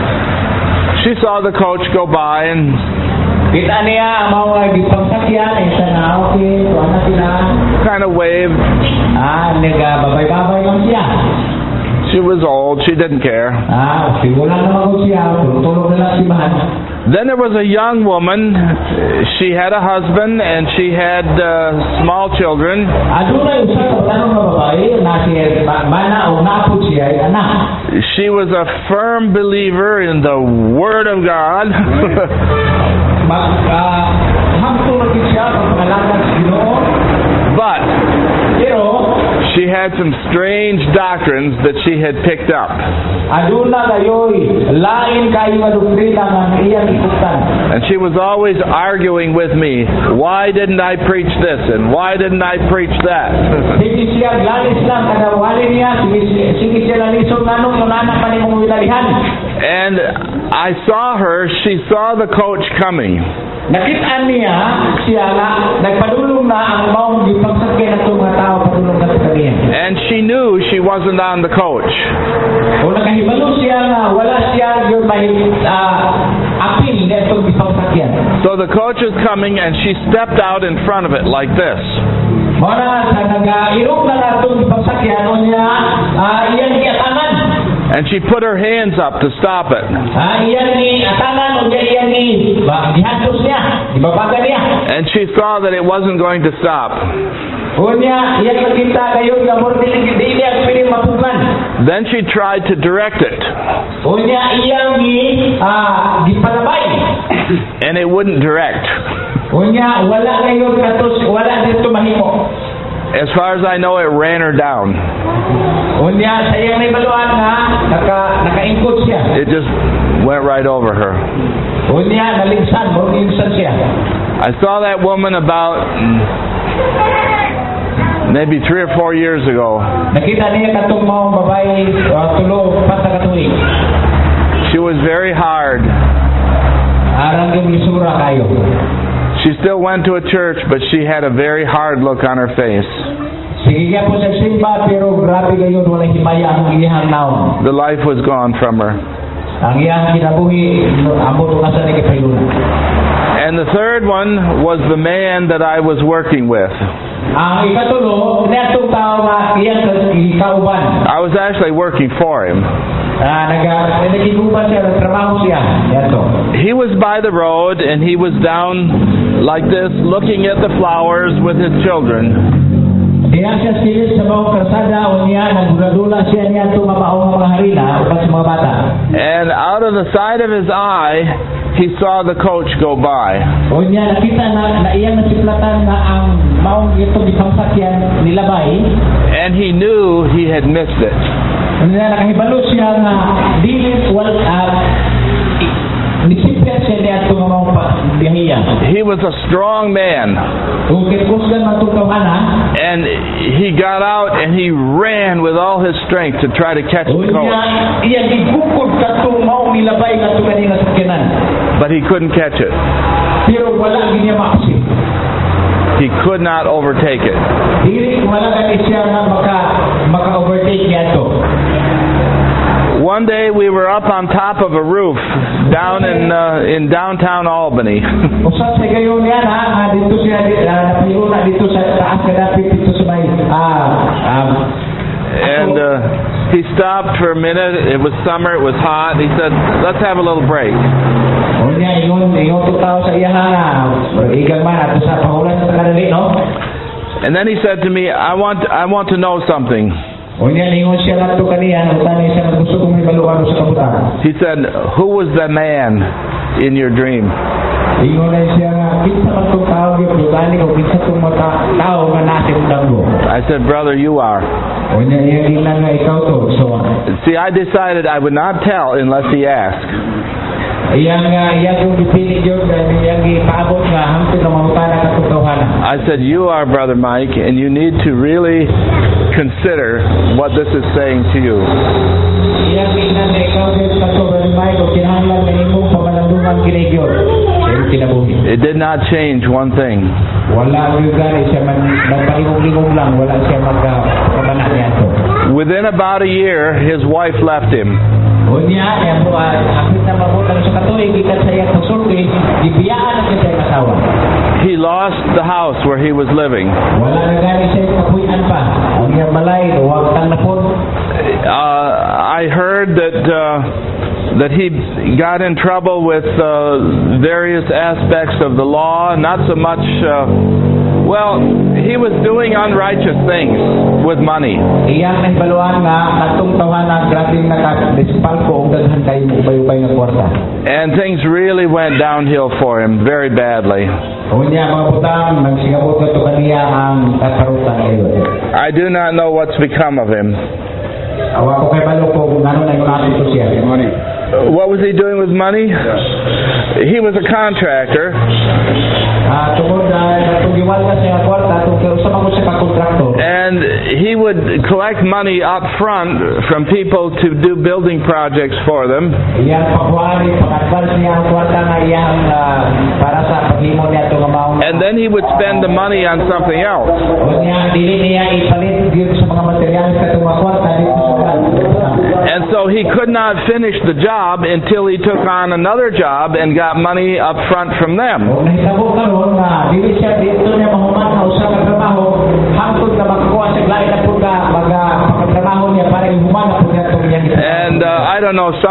she saw the coach go by, and Kita niya ang mga gipangsakyan ay sana okay, tuwa na sila. kind of waved. Ah, nagbabay-babay lang siya. She was old. She didn't care. Ah, siguro naman ko siya, tulog-tulog na lang si Mahan. Then there was a young woman. She had a husband and she had uh, small children. Adunay usa ka tanong nga babae na siya mana o napod siya ay anak. She was a firm believer in the Word of God. Mag ah hamtong na siya ang pangalanan sa Ginoo. But Pero she had some strange doctrines that she had picked up. aduna kayoy lain kayo nga doktrina nga iyang ikutan. And she was always arguing with me. Why didn't I preach this? And why didn't I preach that? Sige siya lalis lang kada wali niya sige sige siya lalisod nanong yung anak pa nimong wilalihan. And I saw her. She saw the coach coming. Nakita niya siya nga nagpadulong na ang maong gipangsakyan ng mga tao padulong sa kaniya. And she knew she wasn't on the coach. O nakahibalo siya nga wala siya yung may uh, apil na itong gipangsakyan. So the coach was coming and she stepped out in front of it like this. Mara sa nag-irong na natong gipangsakyan o niya uh, iyang giatangan. And she put her hands up to stop it. Ah, iyan ni atangan o iyan ni ba gihantos niya, ibabaga niya. And she saw that it wasn't going to stop. Unya, iyan makita kayo nga mo dili dili ang pili matugan. Then she tried to direct it. Unya, iyan ni ah gipalabay. And it wouldn't direct. Unya, wala kayo katos, wala dito mahimo. As far as I know, it ran her down. Unya, sayang may baluan nga naka nakaingkod siya. It just went right over her. Unya, naligsan mo minsan siya. I saw that woman about maybe three or four years ago. Nakita niya katong maong babae uh, tulo pata katuig. She was very hard. Arang yung lisura kayo. She still went to a church, but she had a very hard look on her face. Sige ka po sa simba, pero grabe kayo, walang himaya ang iyang naon. The life was gone from her. Ang iyang kinabuhi, amo ito kasi nagipayun. And the third one was the man that I was working with. Ang ikatulo, netong tao nga iyang ikauban. I was actually working for him. Ah, naga, nagiguban siya, nagtrabaho siya. Yato. He was by the road and he was down like this looking at the flowers with his children. Diya siya silis sa bawang karsada o niya, nagdula siya niya itong mabaong mga harina upang sa mga bata. And out of the side of his eye, he saw the coach go by. O niya, nakita na, na iyang nasiplatan na ang maong itong ipamsakyan nilabay. And he knew he had missed it. Ano na, nakahibalo siya na dilis wal at nisipya siya niya itong mga biyahiya. He was a strong man. Kung kitkusgan matutawhan ha. And he got out and he ran with all his strength to try to catch the coach. Iya gibukod katong maong nilabay nga itong kanina sakyanan. But he couldn't catch it. Pero wala niya maksi. He could not overtake it. Dili wala gani siya nga maka maka-overtake niya ito. One day we were up on top of a roof down in uh, in downtown Albany. Usap sa gayon yan ha, dito siya napiro na dito sa taas kadapit dito sa may ah um, and uh, he stopped for a minute. It was summer, it was hot. He said, "Let's have a little break." Unya ingon ingon tutaw sa iya ha. Igang man ato sa pahulan sa kadali no. And then he said to me, "I want I want to know something." Unya ingon siya ngadto kaniya, utani siya gusto kong ibaluan sa kabutan. He said, "Who was the man in your dream?" Ingon na siya nga, kinsa man tong tao gyud utani ko kinsa tong mga tao nga nasa mudanggo. I said, "Brother, you are." Unya iya ginan nga ikaw to. So see, I decided I would not tell unless he asked. Iyang iyang kung dipili gyud iyang gipaabot nga hangtod na mangutana ka tawhanan. I said, "You are Brother Mike, and you need to really consider what this is saying to you." Iyang ginan na ikaw gyud sa Brother Mike o kinahanglan na imong pamalandungan kini gyud. Kinabuhi. It did not change one thing. Wala gyud gani siya man nagpalingog-lingog lang, wala siya magkabana niya to. Within about a year, his wife left him. Unya, ya po, akit na mabutang sa katuig, ikat sa iyang pagsulti, ibiyaan ang siya kasawa. He lost the house where he was living. Wala na gani siya kapuyan pa. Ang iyang balay, huwag kang napon. Uh, I heard that uh, that he got in trouble with uh, various aspects of the law, not so much. Uh, Well, he was doing unrighteous things with money. Iyang nagbaluan nga katong tawanan grabing nakadispal ko og daghan kay ubay-ubay nga kwarta. And things really went downhill for him very badly. Unya mga putang nagsingabot ka to kaniya ang katarutan kayo. I do not know what's become of him. Awa ko kay balo ko kung ano na yung natin siya. Money. What was he doing with money? He was a contractor. Ah, tungod na tugiwal ka sa kwarta tungod sa mga sa kontraktor. And he would collect money up front from people to do building projects for them. Iyang pagwari pag-advance niya ang kwarta nga iyang para sa paghimo niya to nga maong. And then he would spend the money on something else. Unya dili niya ipalit gyud sa mga materyales katong mga kwarta dito sa. And so he could not finish the job until he took on another job and got money up front from them. Nahitabo karon nga dili siya dito niya mahuman sa usa ka trabaho hangtod na magkuha sa lain na pud ka maga pagtrabaho niya para ihuman na pud niya tong iyang. And uh,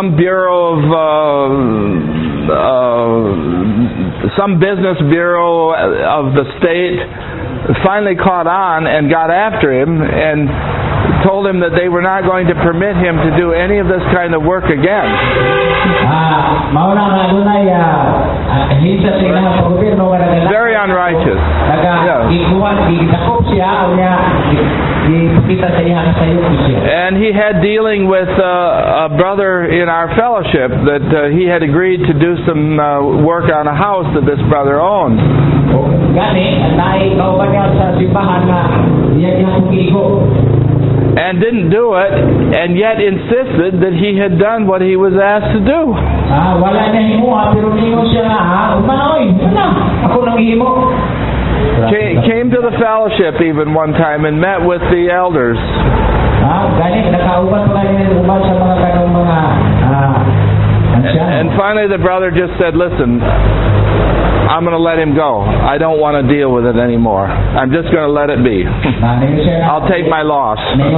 some bureau of uh, uh, some business bureau of the state finally caught on and got after him and told him that they were not going to permit him to do any of this kind of work again. Ah, mauna nga dunay ah hinsa sa ilang paggobyerno nga nagala. Very unrighteous. Naga Yeah. gikuha gidakop siya unya gipita sa iya sa iyo siya. And he had dealing with uh, a brother in our fellowship that uh, he had agreed to do some uh, work on a house that this brother owned. Gani naay kauban niya sa simbahan na iya niya pugigo. And didn't do it, and yet insisted that he had done what he was asked to do. Ah, wala na himuha pero ninyo siya ha. Umanoy, wala. Ako nang himo. Came, came to the fellowship even one time and met with the elders. Ah, gani nakauban pa rin uban sa mga kanong mga ah And, and finally the brother just said, "Listen, I'm going to let him go. I don't want to deal with it anymore. I'm just going to let it be. I'll take my loss."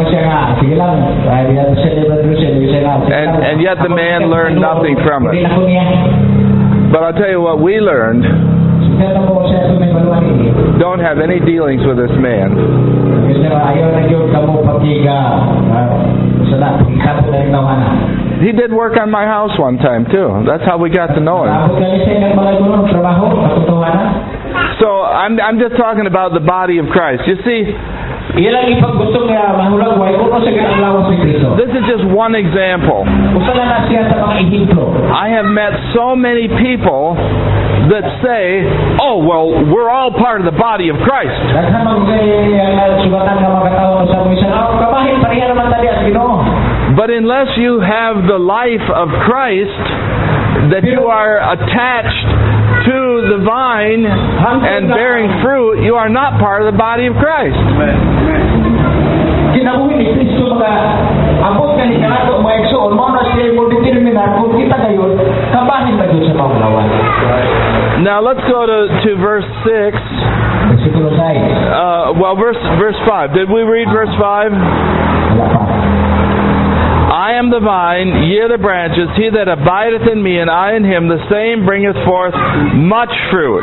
And, and yet the man learned nothing from it. But I'll tell you what we learned. Don't have any dealings with this man. He did work on my house one time too. That's how we got to know him. So I'm I'm just talking about the body of Christ. You see, this is just one example. I have met so many people that say, "Oh, well, we're all part of the body of Christ." But unless you have the life of Christ, that you are attached to the vine and bearing fruit, you are not part of the body of Christ. Now let's go to, to verse six. Uh, well, verse verse five. Did we read verse five? I am the vine, ye are the branches. He that abideth in me, and I in him, the same bringeth forth much fruit.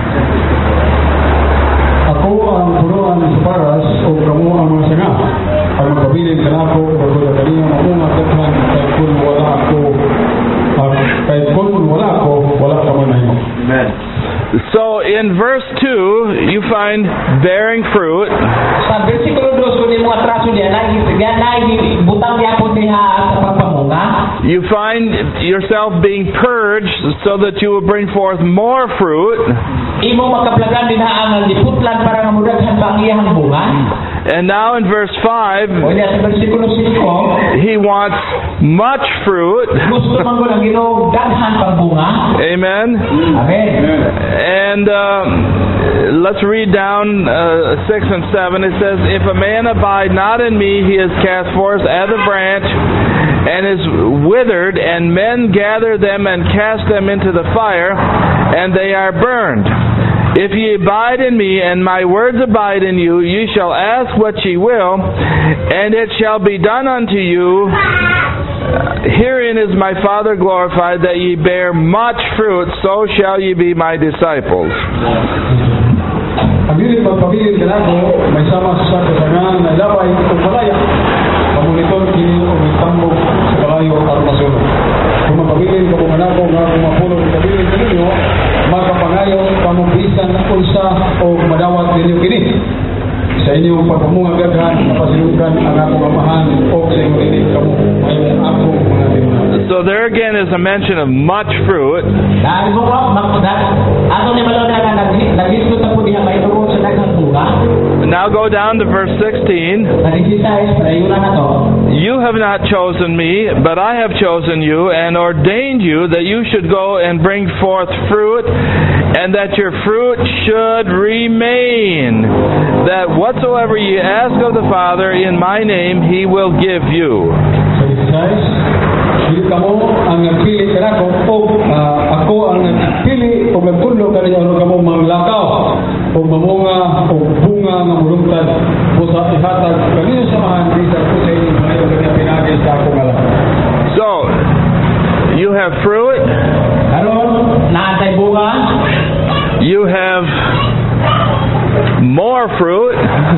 Ako ang puruan sa paras o kamo ang mga sanga. Ang magpabilin ka na ako, pagod ang kanina mamunga katlan, kay kung wala ako, kay kung wala ako, wala ka man na yun. Amen. So in verse two, you find bearing fruit. Sa bersikulo dos ko mga traso niya na butang niya po diha sa pagpamunga. You find yourself being purged so that you will bring forth more fruit. Imo makaplagan din ang liputlan para mamudaghan pa ang iyang bunga. And now in verse five, sa bersikulo five, he wants much fruit. Gusto man ko lang Ginoo daghan pang bunga. Amen. Amen. And uh, let's read down uh, six and seven. It says, "If a man abide not in me, he is cast forth as a branch, and is withered, and men gather them and cast them into the fire, and they are burned. If ye abide in me, and my words abide in you, ye shall ask what ye will, and it shall be done unto you. Herein is my Father glorified, that ye bear much fruit, so shall ye be my disciples." Pagdilit magpabilin ka na ako, may sama sa kasangan na labay itong malaya. Pamuniton kini o may tambog sa kalayo at masunod. Kung magpabilin ka po man ako nga kung mapulong magpabilin ka ninyo, magkapangayo, pamumbisan na ulsa o madawat ninyo kini. Sa inyong pagpamunga gaghan, napasilugan ang akong amahan o sa inyong inig kamo mayong ako mga tinunan. So there again is a mention of much fruit. Dahil mo ko, ato ni malo na nag-isot na po diha may doon sa daghang bunga. Now go down to verse sixteen. "You have not chosen me, but I have chosen you and ordained you that you should go and bring forth fruit, and that your fruit should remain, that whatsoever ye ask of the Father in my name, he will give you." Dili kamo ang nagpili kanako o uh, ako ang nagpili o nagtulog kaniya ano kamo manglakaw o mamunga o bunga nga mulungtad o sa ihatag kanino samahan di sa kusay ng mga pinagay sa akong alam. So have fruit. Karon naatay bunga. You have more fruit.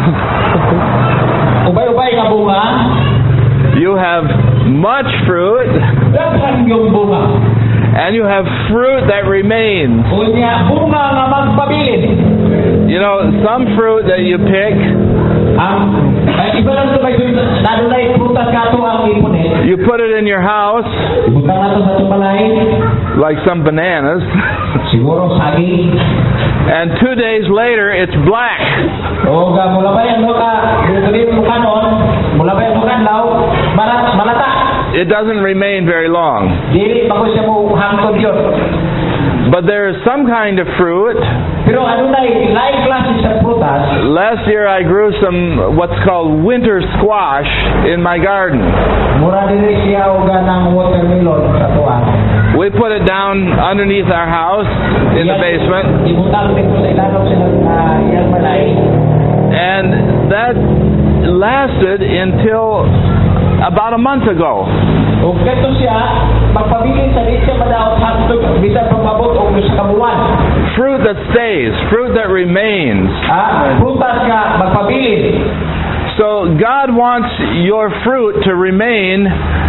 Ubay-ubay nga bunga. You have much fruit. Daghan yung bunga. And you have fruit that remains. Unya bunga nga magpabilin. You know, some fruit that you pick, Ang ay iba lang to kay dadulay prutas kato ang ipunin. you put it in your house, Ibutang nato sa tubalay. like some bananas, Siguro saging. and two days later it's black. O ga mula ba yan ka dili mo kanon, mula ba yan kanlaw, marat malata. It doesn't remain very long. Dili pa ko siya mo hangtod yun. But there is some kind of fruit. Pero adunay lain klase sa prutas. Last year I grew some what's called winter squash in my garden. Mura dili siya og ng watermelon sa tuwa. We put it down underneath our house in the basement, Ibutang dito sa ilalim sila uh, iyang balay. and that lasted until about a month ago. O kato siya magpabilin sa di siya madaot hangtod bisan pagpabot og sa kabuwan. Fruit that stays, fruit that remains. Ah, prutas nga magpabilin. So God wants your fruit to remain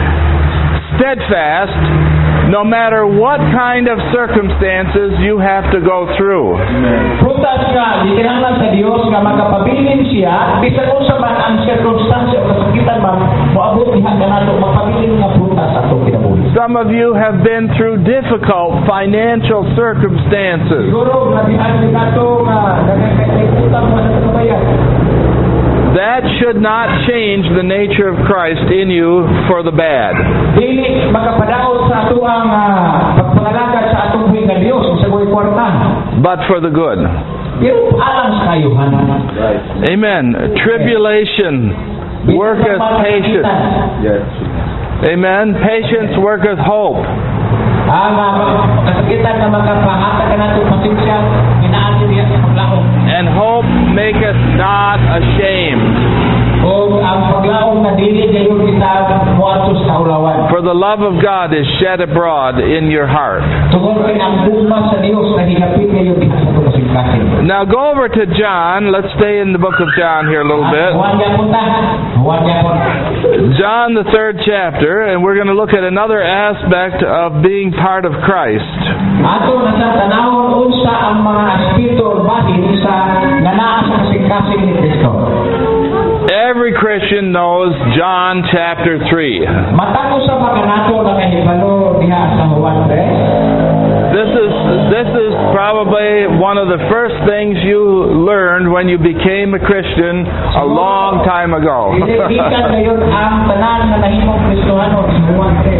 steadfast no matter what kind of circumstances you have to go through. Prutas nga gikinahanglan sa Dios nga magpabilin siya bisan unsa man ang circumstance o kasakitan man moabot diha kanato magpabilin nga prutas ato kinabuhi. Some of you have been through difficult financial circumstances. Siguro nabihan din nato nga nagkakaiutang man sa kabayan. That should not change the nature of Christ in you for the bad. Dili makapadaot sa ato ang uh, pagpangalagad sa atong buhi nga Dios sa buhi kwarta. But for the good. Pero alang sa kayuhan. Amen. Tribulation worketh patience. Amen. Patience worketh hope. Ang uh, kasakitan nga makapahatag ka nato pasensya inaati diya sa paglaom. And hope maketh not ashamed. O ang paglaom na dili gayon kita moadto sa ulawan. For the love of God is shed abroad in your heart. Tungod kay ang bugma sa Dios na higapit gayon kita sa kasing-kasing. Now go over to John. Let's stay in the book of John here a little bit. Huwag niya punta. Huwag niya punta. John, the third chapter, and we're going to look at another aspect of being part of Christ. Ato na sa tanawon unsa ang mga espiritu o bahin sa nanaa sa kasing-kasing ni Kristo. Every Christian knows John chapter three. Matako sa mga nato na kahibalo diha sa Juan tres. This is this is probably one of the first things you learned when you became a Christian a long time ago. Ikan gayon ang tanan nga nahimong Kristohano sa Juan tres.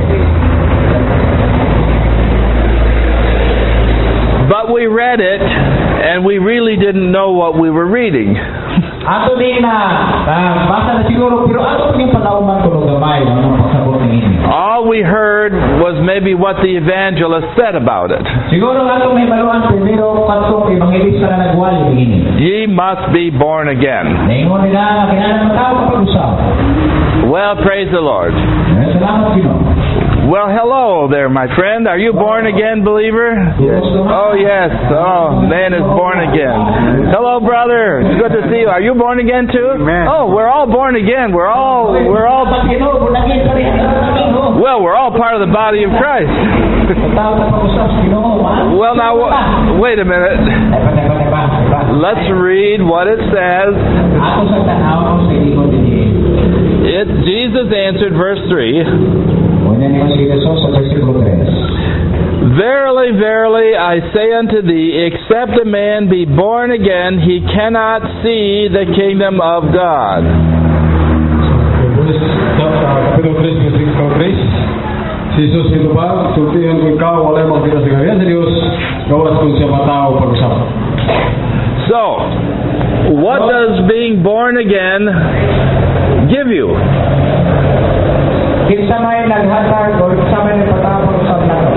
But we read it, and we really didn't know what we were reading. Ato din na uh, basa na siguro pero ato din panauman ko gamay ng pagsabot ni ini. All we heard was maybe what the evangelist said about it. Siguro ato may baluan primero kadtong ebangelista na nagwali ini. Ye must be born again. Ningon nila nga kinahanglan tao kapag usab. Well, praise the Lord. Salamat Ginoo. Well, hello there, my friend. Are you born again, believer? Yes. Oh, yes. Oh, man is born again. Hello, brother. It's good to see you. Are you born again too? Amen. Oh, we're all born again. We're all we're all well, we're all part of the body of Christ. Well, now w- wait a minute. Let's read what it says. It Jesus answered, verse three. Verily, verily, I say unto thee, except a man be born again, he cannot see the kingdom of God. Kapitulo tres, versículo tres. Si Jesus pinupad, sultihan ko ikaw, walay magkita sa kariyan sa Diyos, gawas kung siya matao pag-usap. So, what does being born again give you? Kinsa may naghatag o kinsa may patapos sa nato.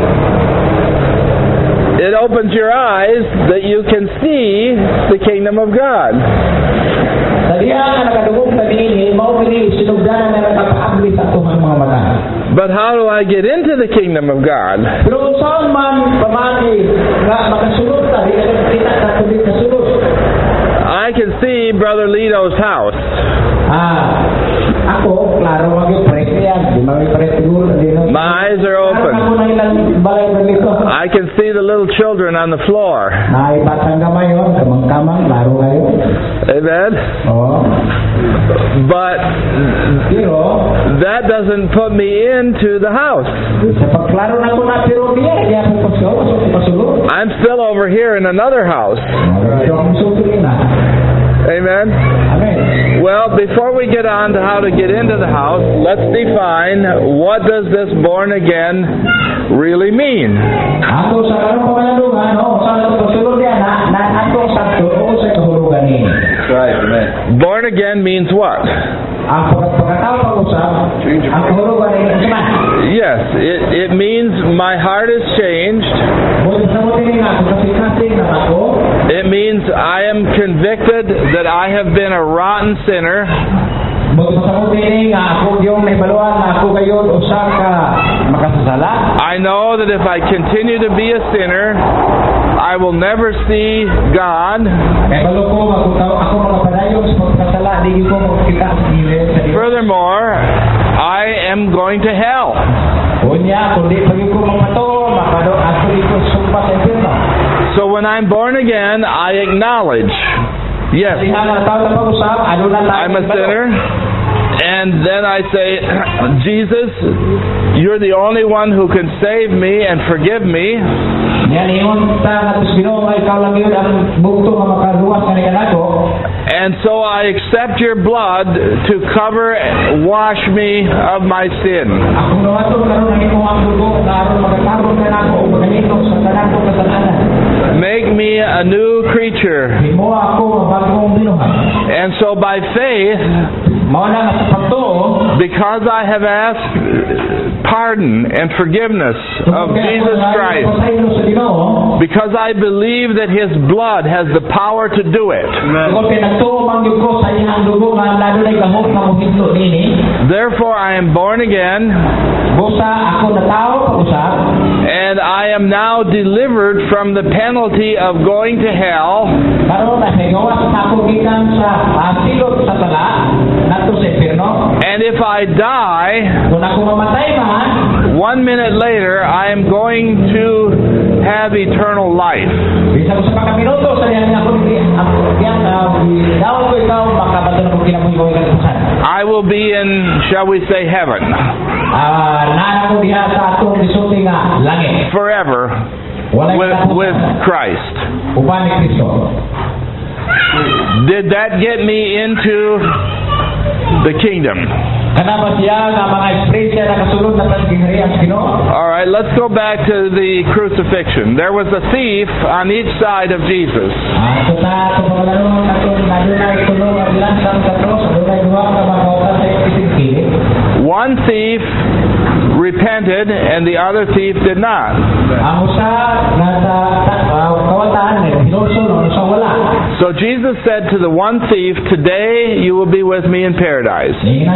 It opens your eyes that you can see the kingdom of God. Sa diha nga nakadungog ta dinhi mao kini sinugdanan na nakapaabli sa atong mga mata. But how do I get into the kingdom of God? Pero kung saan man pamagi nga makasulod ta, di ka kita ta kundi kasulod. I can see Brother Lito's house. Ah, ako klaro mag pray niya, di man pray siguro dino. My eyes are open. Ako na ilang balay dito. I can see the little children on the floor. Nay batang gamay yon, kamang-kamang klaro kayo. Amen? Oh. But Pero that doesn't put me into the house. sa pagklaro na ko na pero diya, diya ko pasulod. I'm still over here in another house. Amen? Amen. Well, before we get on to how to get into the house, let's define what does this born again really mean. Ako sa karong pamalandungan, no, sa pasulod diya na na atong sakto o sa kahulugan ni. Right, amen. Born again means what? Ang pagkatao pag-usap, ang kahulugan ni sama. Yes, it, it means my heart is changed. It means I am convicted that I have been a rotten sinner. I know that if I continue to be a sinner, I will never see God. Furthermore, I am going to hell. So when I'm born again, I acknowledge, yes, I'm a sinner. And then I say, Jesus, you're the only one who can save me and forgive me. And so I accept your blood to cover and wash me of my sin. Make me a new creature. And so by faith, because I have asked pardon and forgiveness of Jesus Christ, because I believe that His blood has the power to do it, therefore I am born again, and I am now delivered from the penalty of going to hell. And if I die, one minute later, I am going to have eternal life. I will be in, shall we say, heaven. Forever with, with Christ. Did that get me into the kingdom? Alright, let's go back to the crucifixion. There was a thief on each side of Jesus. One thief repented and the other thief did not. So Jesus said to the one thief, today you will be with me in paradise.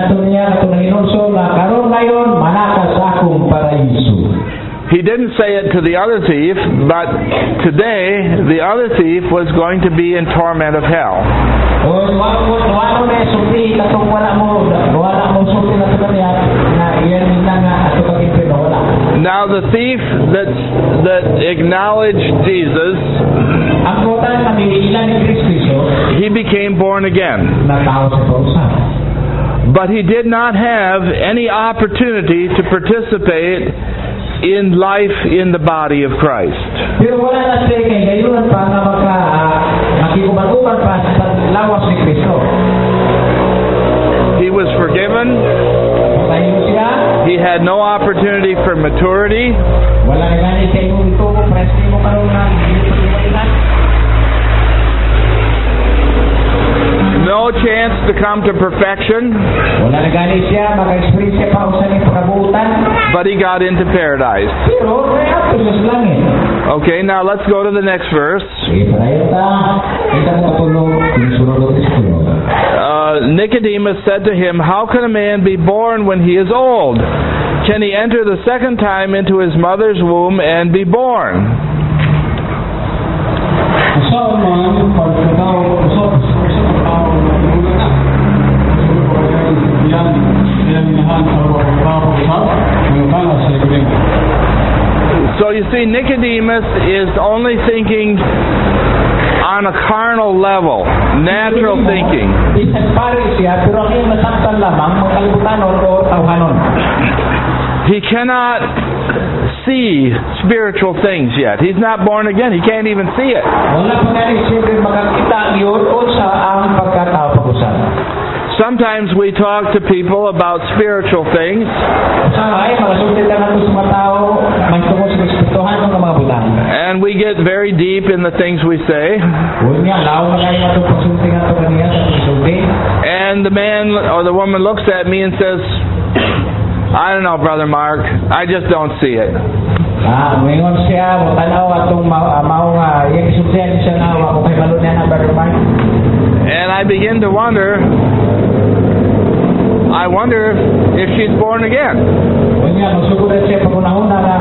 He didn't say it to the other thief, but today the other thief was going to be in torment of hell. Now the thief that that acknowledged Jesus, he became born again. But he did not have any opportunity to participate in life in the body of Christ. He was forgiven. He had no opportunity for maturity. No chance to come to perfection. But he got into paradise. Okay, now let's go to the next verse. Nicodemus said to him, "How can a man be born when he is old? Can he enter the second time into his mother's womb and be born?" Saan man pagkatao usap sa tao na yan yan lahat ang pagkatao usap ng tao sa ibig. So you see, Nicodemus is only thinking on a carnal level, natural thinking. Isang pare siya, pero ang iyong nasaktan lamang, magkalibutan o tawhanon. He cannot see spiritual things yet. He's not born again. He can't even see it. Wala pa nga rin siyempre makakita yun o sa ang pagkatao pag-usap. Sometimes we talk to people about spiritual things, Sa ay, makasultitan natin sa mga tao, may tungkol sa espirituhan ng mga butang. and we get very deep in the things we say. Huwag niya, lao na kayo natin pagsulti nga ito kanina sa pagsulti. And the man or the woman looks at me and says, "I don't know, Brother Mark. I just don't see it." Ah, ngayon siya, mutanaw atong mao nga, yung isultihan siya na, wako kay malo niya na, Brother Mark. And I begin to wonder, I wonder if she's born again. Huwag niya, masugulan siya pag-unahuna na,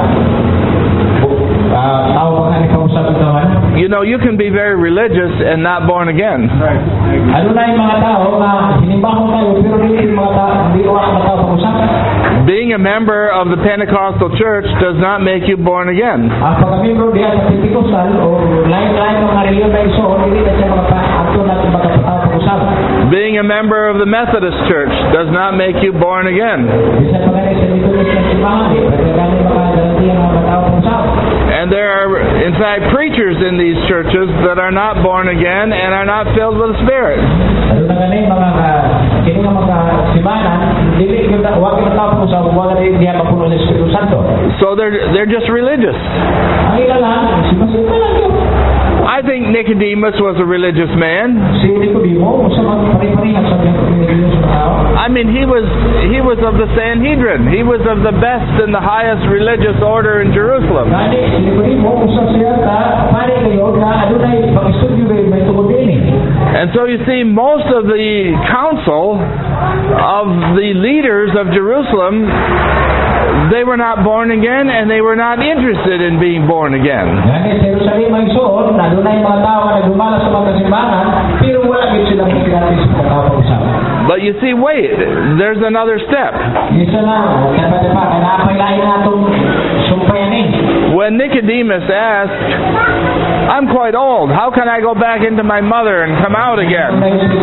ah, tao ba nga ni kausap ito, ha? You know, you can be very religious and not born again. Ano na yung mga tao na hinimbahon tayo, pero hindi yung mga tao, hindi ko mga tao pag-usap. Being a member of the Pentecostal church does not make you born again. Ang pagkabibro diya sa Pentecostal o lain-lain ng mga reliyon na iso, hindi na siya mga pa-ato natin mga tao pag-usap. Being a member of the Methodist church does not make you born again. Bisa pa nga sa dito na siya simbahan, eh, pwede gani mga garantiya ng mga tao pag-usap. And there are, in fact, preachers in these churches that are not born again and are not filled with the Spirit. Ano na gani mga kini nga mga simbahan, dili yung huwag yung tao pag-usap, huwag na diya mapuno sa Espiritu Santo. So they're they're just religious. Ang ila lang, simba-simba lang yun. I think Nicodemus was a religious man. Si Nicodemo, sa mga pari-parihan sa mga reliyon sa tao. I mean, he was he was of the Sanhedrin. He was of the best and the highest religious order in Jerusalem. Gani, si Nicodemo, usap siya ka, pari kayo na adunay pag-estudyo kayo may tungkol din eh. And so you see, most of the council of the leaders of Jerusalem, they were not born again and they were not interested in being born again. Gani, sa Jerusalem ay suot, na adunay mga tao na nagdumala sa mga kasimbahan, pero wala gid silang pinati sa pagkakapag-usap. But you see, wait, there's another step. Isa na, dapat-dapat, kanapay lain natong sumpayan eh. When Nicodemus asked, "I'm quite old, how can I go back into my mother and come out again?"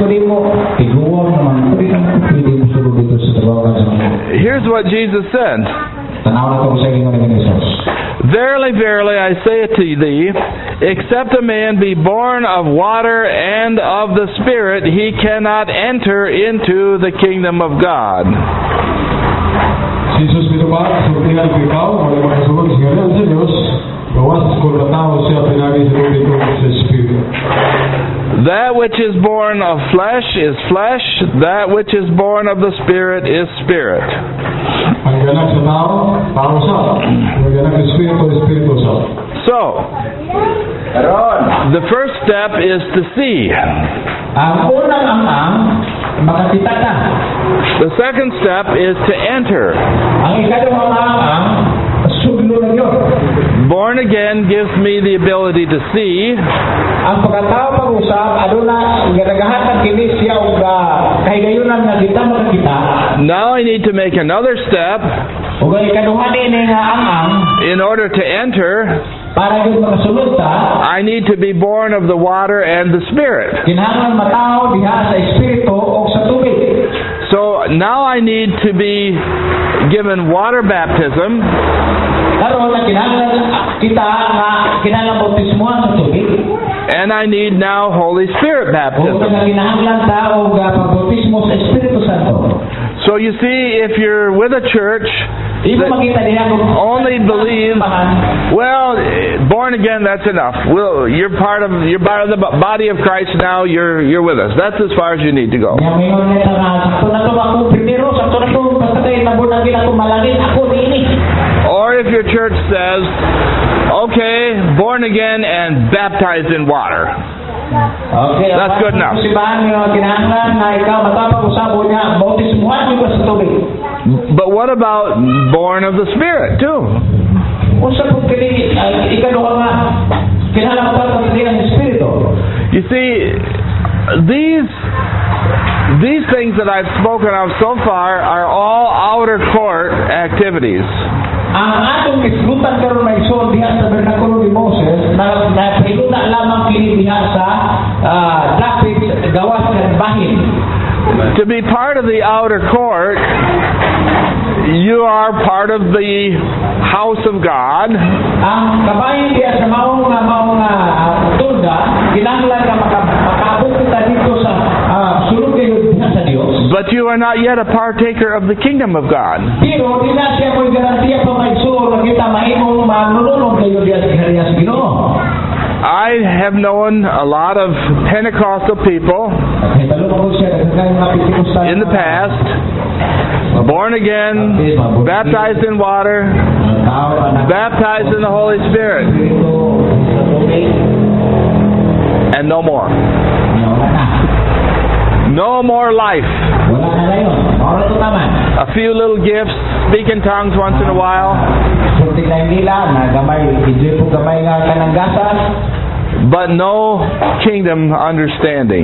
Here's what Jesus said. "Verily, verily, I say to thee, except a man be born of water and of the Spirit, he cannot enter into the kingdom of God." Si Jesus binubak, sultihan ko ikaw, wala makasulog sa ganyan sa Diyos, gawas ko na tao siya pinagi sa tubig ko sa Espiritu. That which is born of flesh is flesh, that which is born of the Spirit is spirit. Ang ganak sa tao, tao siya. Ang ganak sa Espiritu, Espiritu siya. So, the first step is to see. Ang unang amang, makakita ka. The second step is to enter. Ang ikalawang amang, suglo na yun. Born again gives me the ability to see. Ang pagkatao pag-usap, aduna ganagahan kini siya og kahigayunan nga kita makakita. Now I need to make another step Ug ang ikaduha ni nga amang, in order to enter. para gyud makasulod ta, I need to be born of the water and the Spirit. kinahanglan matao diha sa espiritu o sa tubig. So now I need to be given water baptism, Karon na kinahanglan kita nga kinahanglan bautismohan sa tubig. and I need now Holy Spirit O baptism. nga kinahanglan ta og pagbautismo sa Espiritu Santo. So you see, if you're with a church Di mo that makita diha kung only believes, well, born again, that's enough. Well, you're part of you're part of the body of Christ now. You're you're with us. That's as far as you need to go. Yang mingon neta nga sakto na to ako primero sakto na to basta kay nabon ang gila ko malangit ako niini. Or if your church says, okay, born again and baptized in water. Okay, That's good enough. Simbahan nga kinahanglan na ikaw matapang usabo niya, bautismuhan mo sa tubig. But what about born of the Spirit too? Unsa pud kini ikaw ka nga kinahanglan matapang sa ng espiritu. You see, these these things that I've spoken of so far are all outer court activities. Ang atong isgutan karon na igsoon diha sa bernakulo ni Moses na napahiguna lamang kini diha sa uh, dapit gawas ng bahin. To be part of the outer court, you are part of the house of God. Ang kabahin diha sa maong nga maong nga uh, tunda kinahanglan ka makaabot kita dito sa uh, sulod kayo diha sa Dios. But you are not yet a partaker of the kingdom of God. Pero di na siya mo'y garantiya pa maigsoon na kita mahimong manununong kayo diha sa Hariya sa Ginoo. I have known a lot of Pentecostal people in the past, born again, baptized in water, baptized in the Holy Spirit, and no more. No more life. A few little gifts, speak in tongues once in a while. But no kingdom understanding.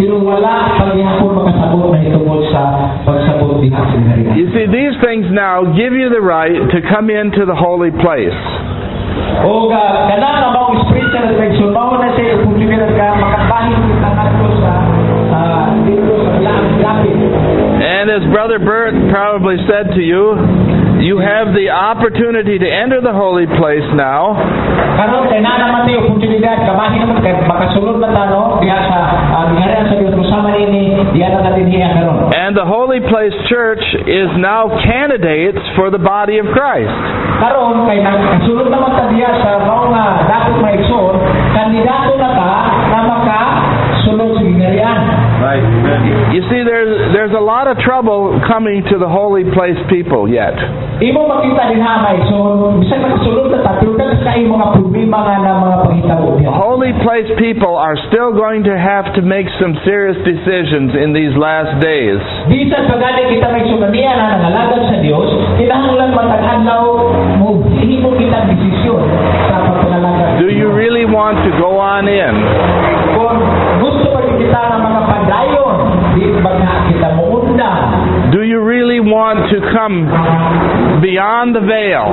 You see, these things now give you the right to come into the holy place. And as Brother Bert probably said to you, you have the opportunity to enter the holy place now. And the holy place church is now candidates for the body of Christ. Right. You see, there's there's a lot of trouble coming to the holy place people yet. Holy place people are still going to have to make some serious decisions in these last days. Do you really want to go on in? Do you really want to come beyond the veil?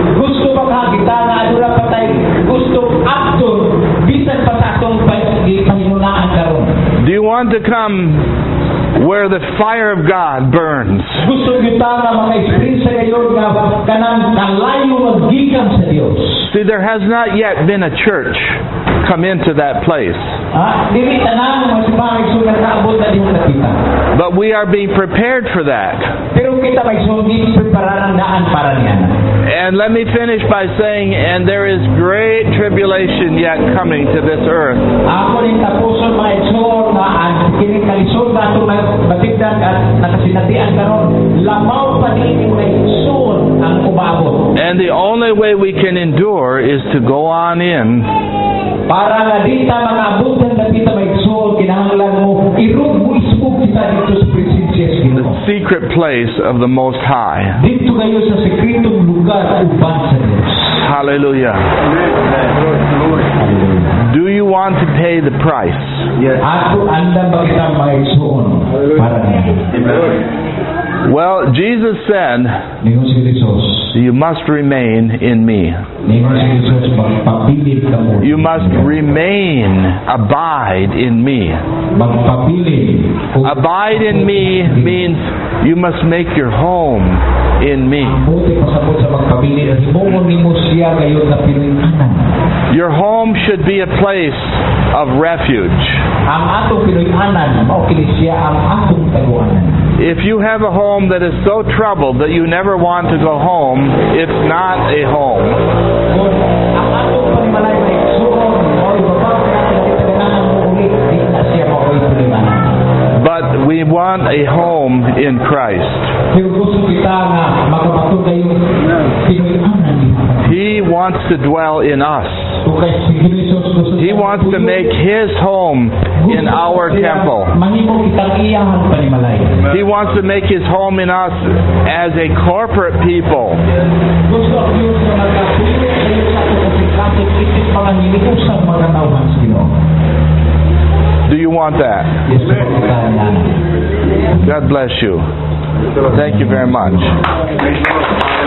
Do you want to come where the fire of God burns? See, there has not yet been a church come into that place. But we are being prepared for that. And let me finish by saying, and there is great tribulation yet coming to this earth. And the only way we can endure is to go on in. The secret place of the Most High. Hallelujah. Do you want to pay the price? Yes. Well, Jesus said, you must remain in me. You must remain, abide in me. Abide in me means you must make your home in me. Your home should be a place of refuge. If you have a home that is so troubled that you never want to go home, it's not a home. But we want a home in Christ. He wants to dwell in us. Kung kay si Jesus gusto He wants to make His home in our temple. Mahimo kitang iyahan panimalay. He wants to make His home in us as a corporate people. Gusto ang Diyos na magkapulong sa iyo sa kapatid itit mga hiniusang mga tauhan sa Ginoo. Do you want that? Yes, Lord. God bless you. Thank you very much.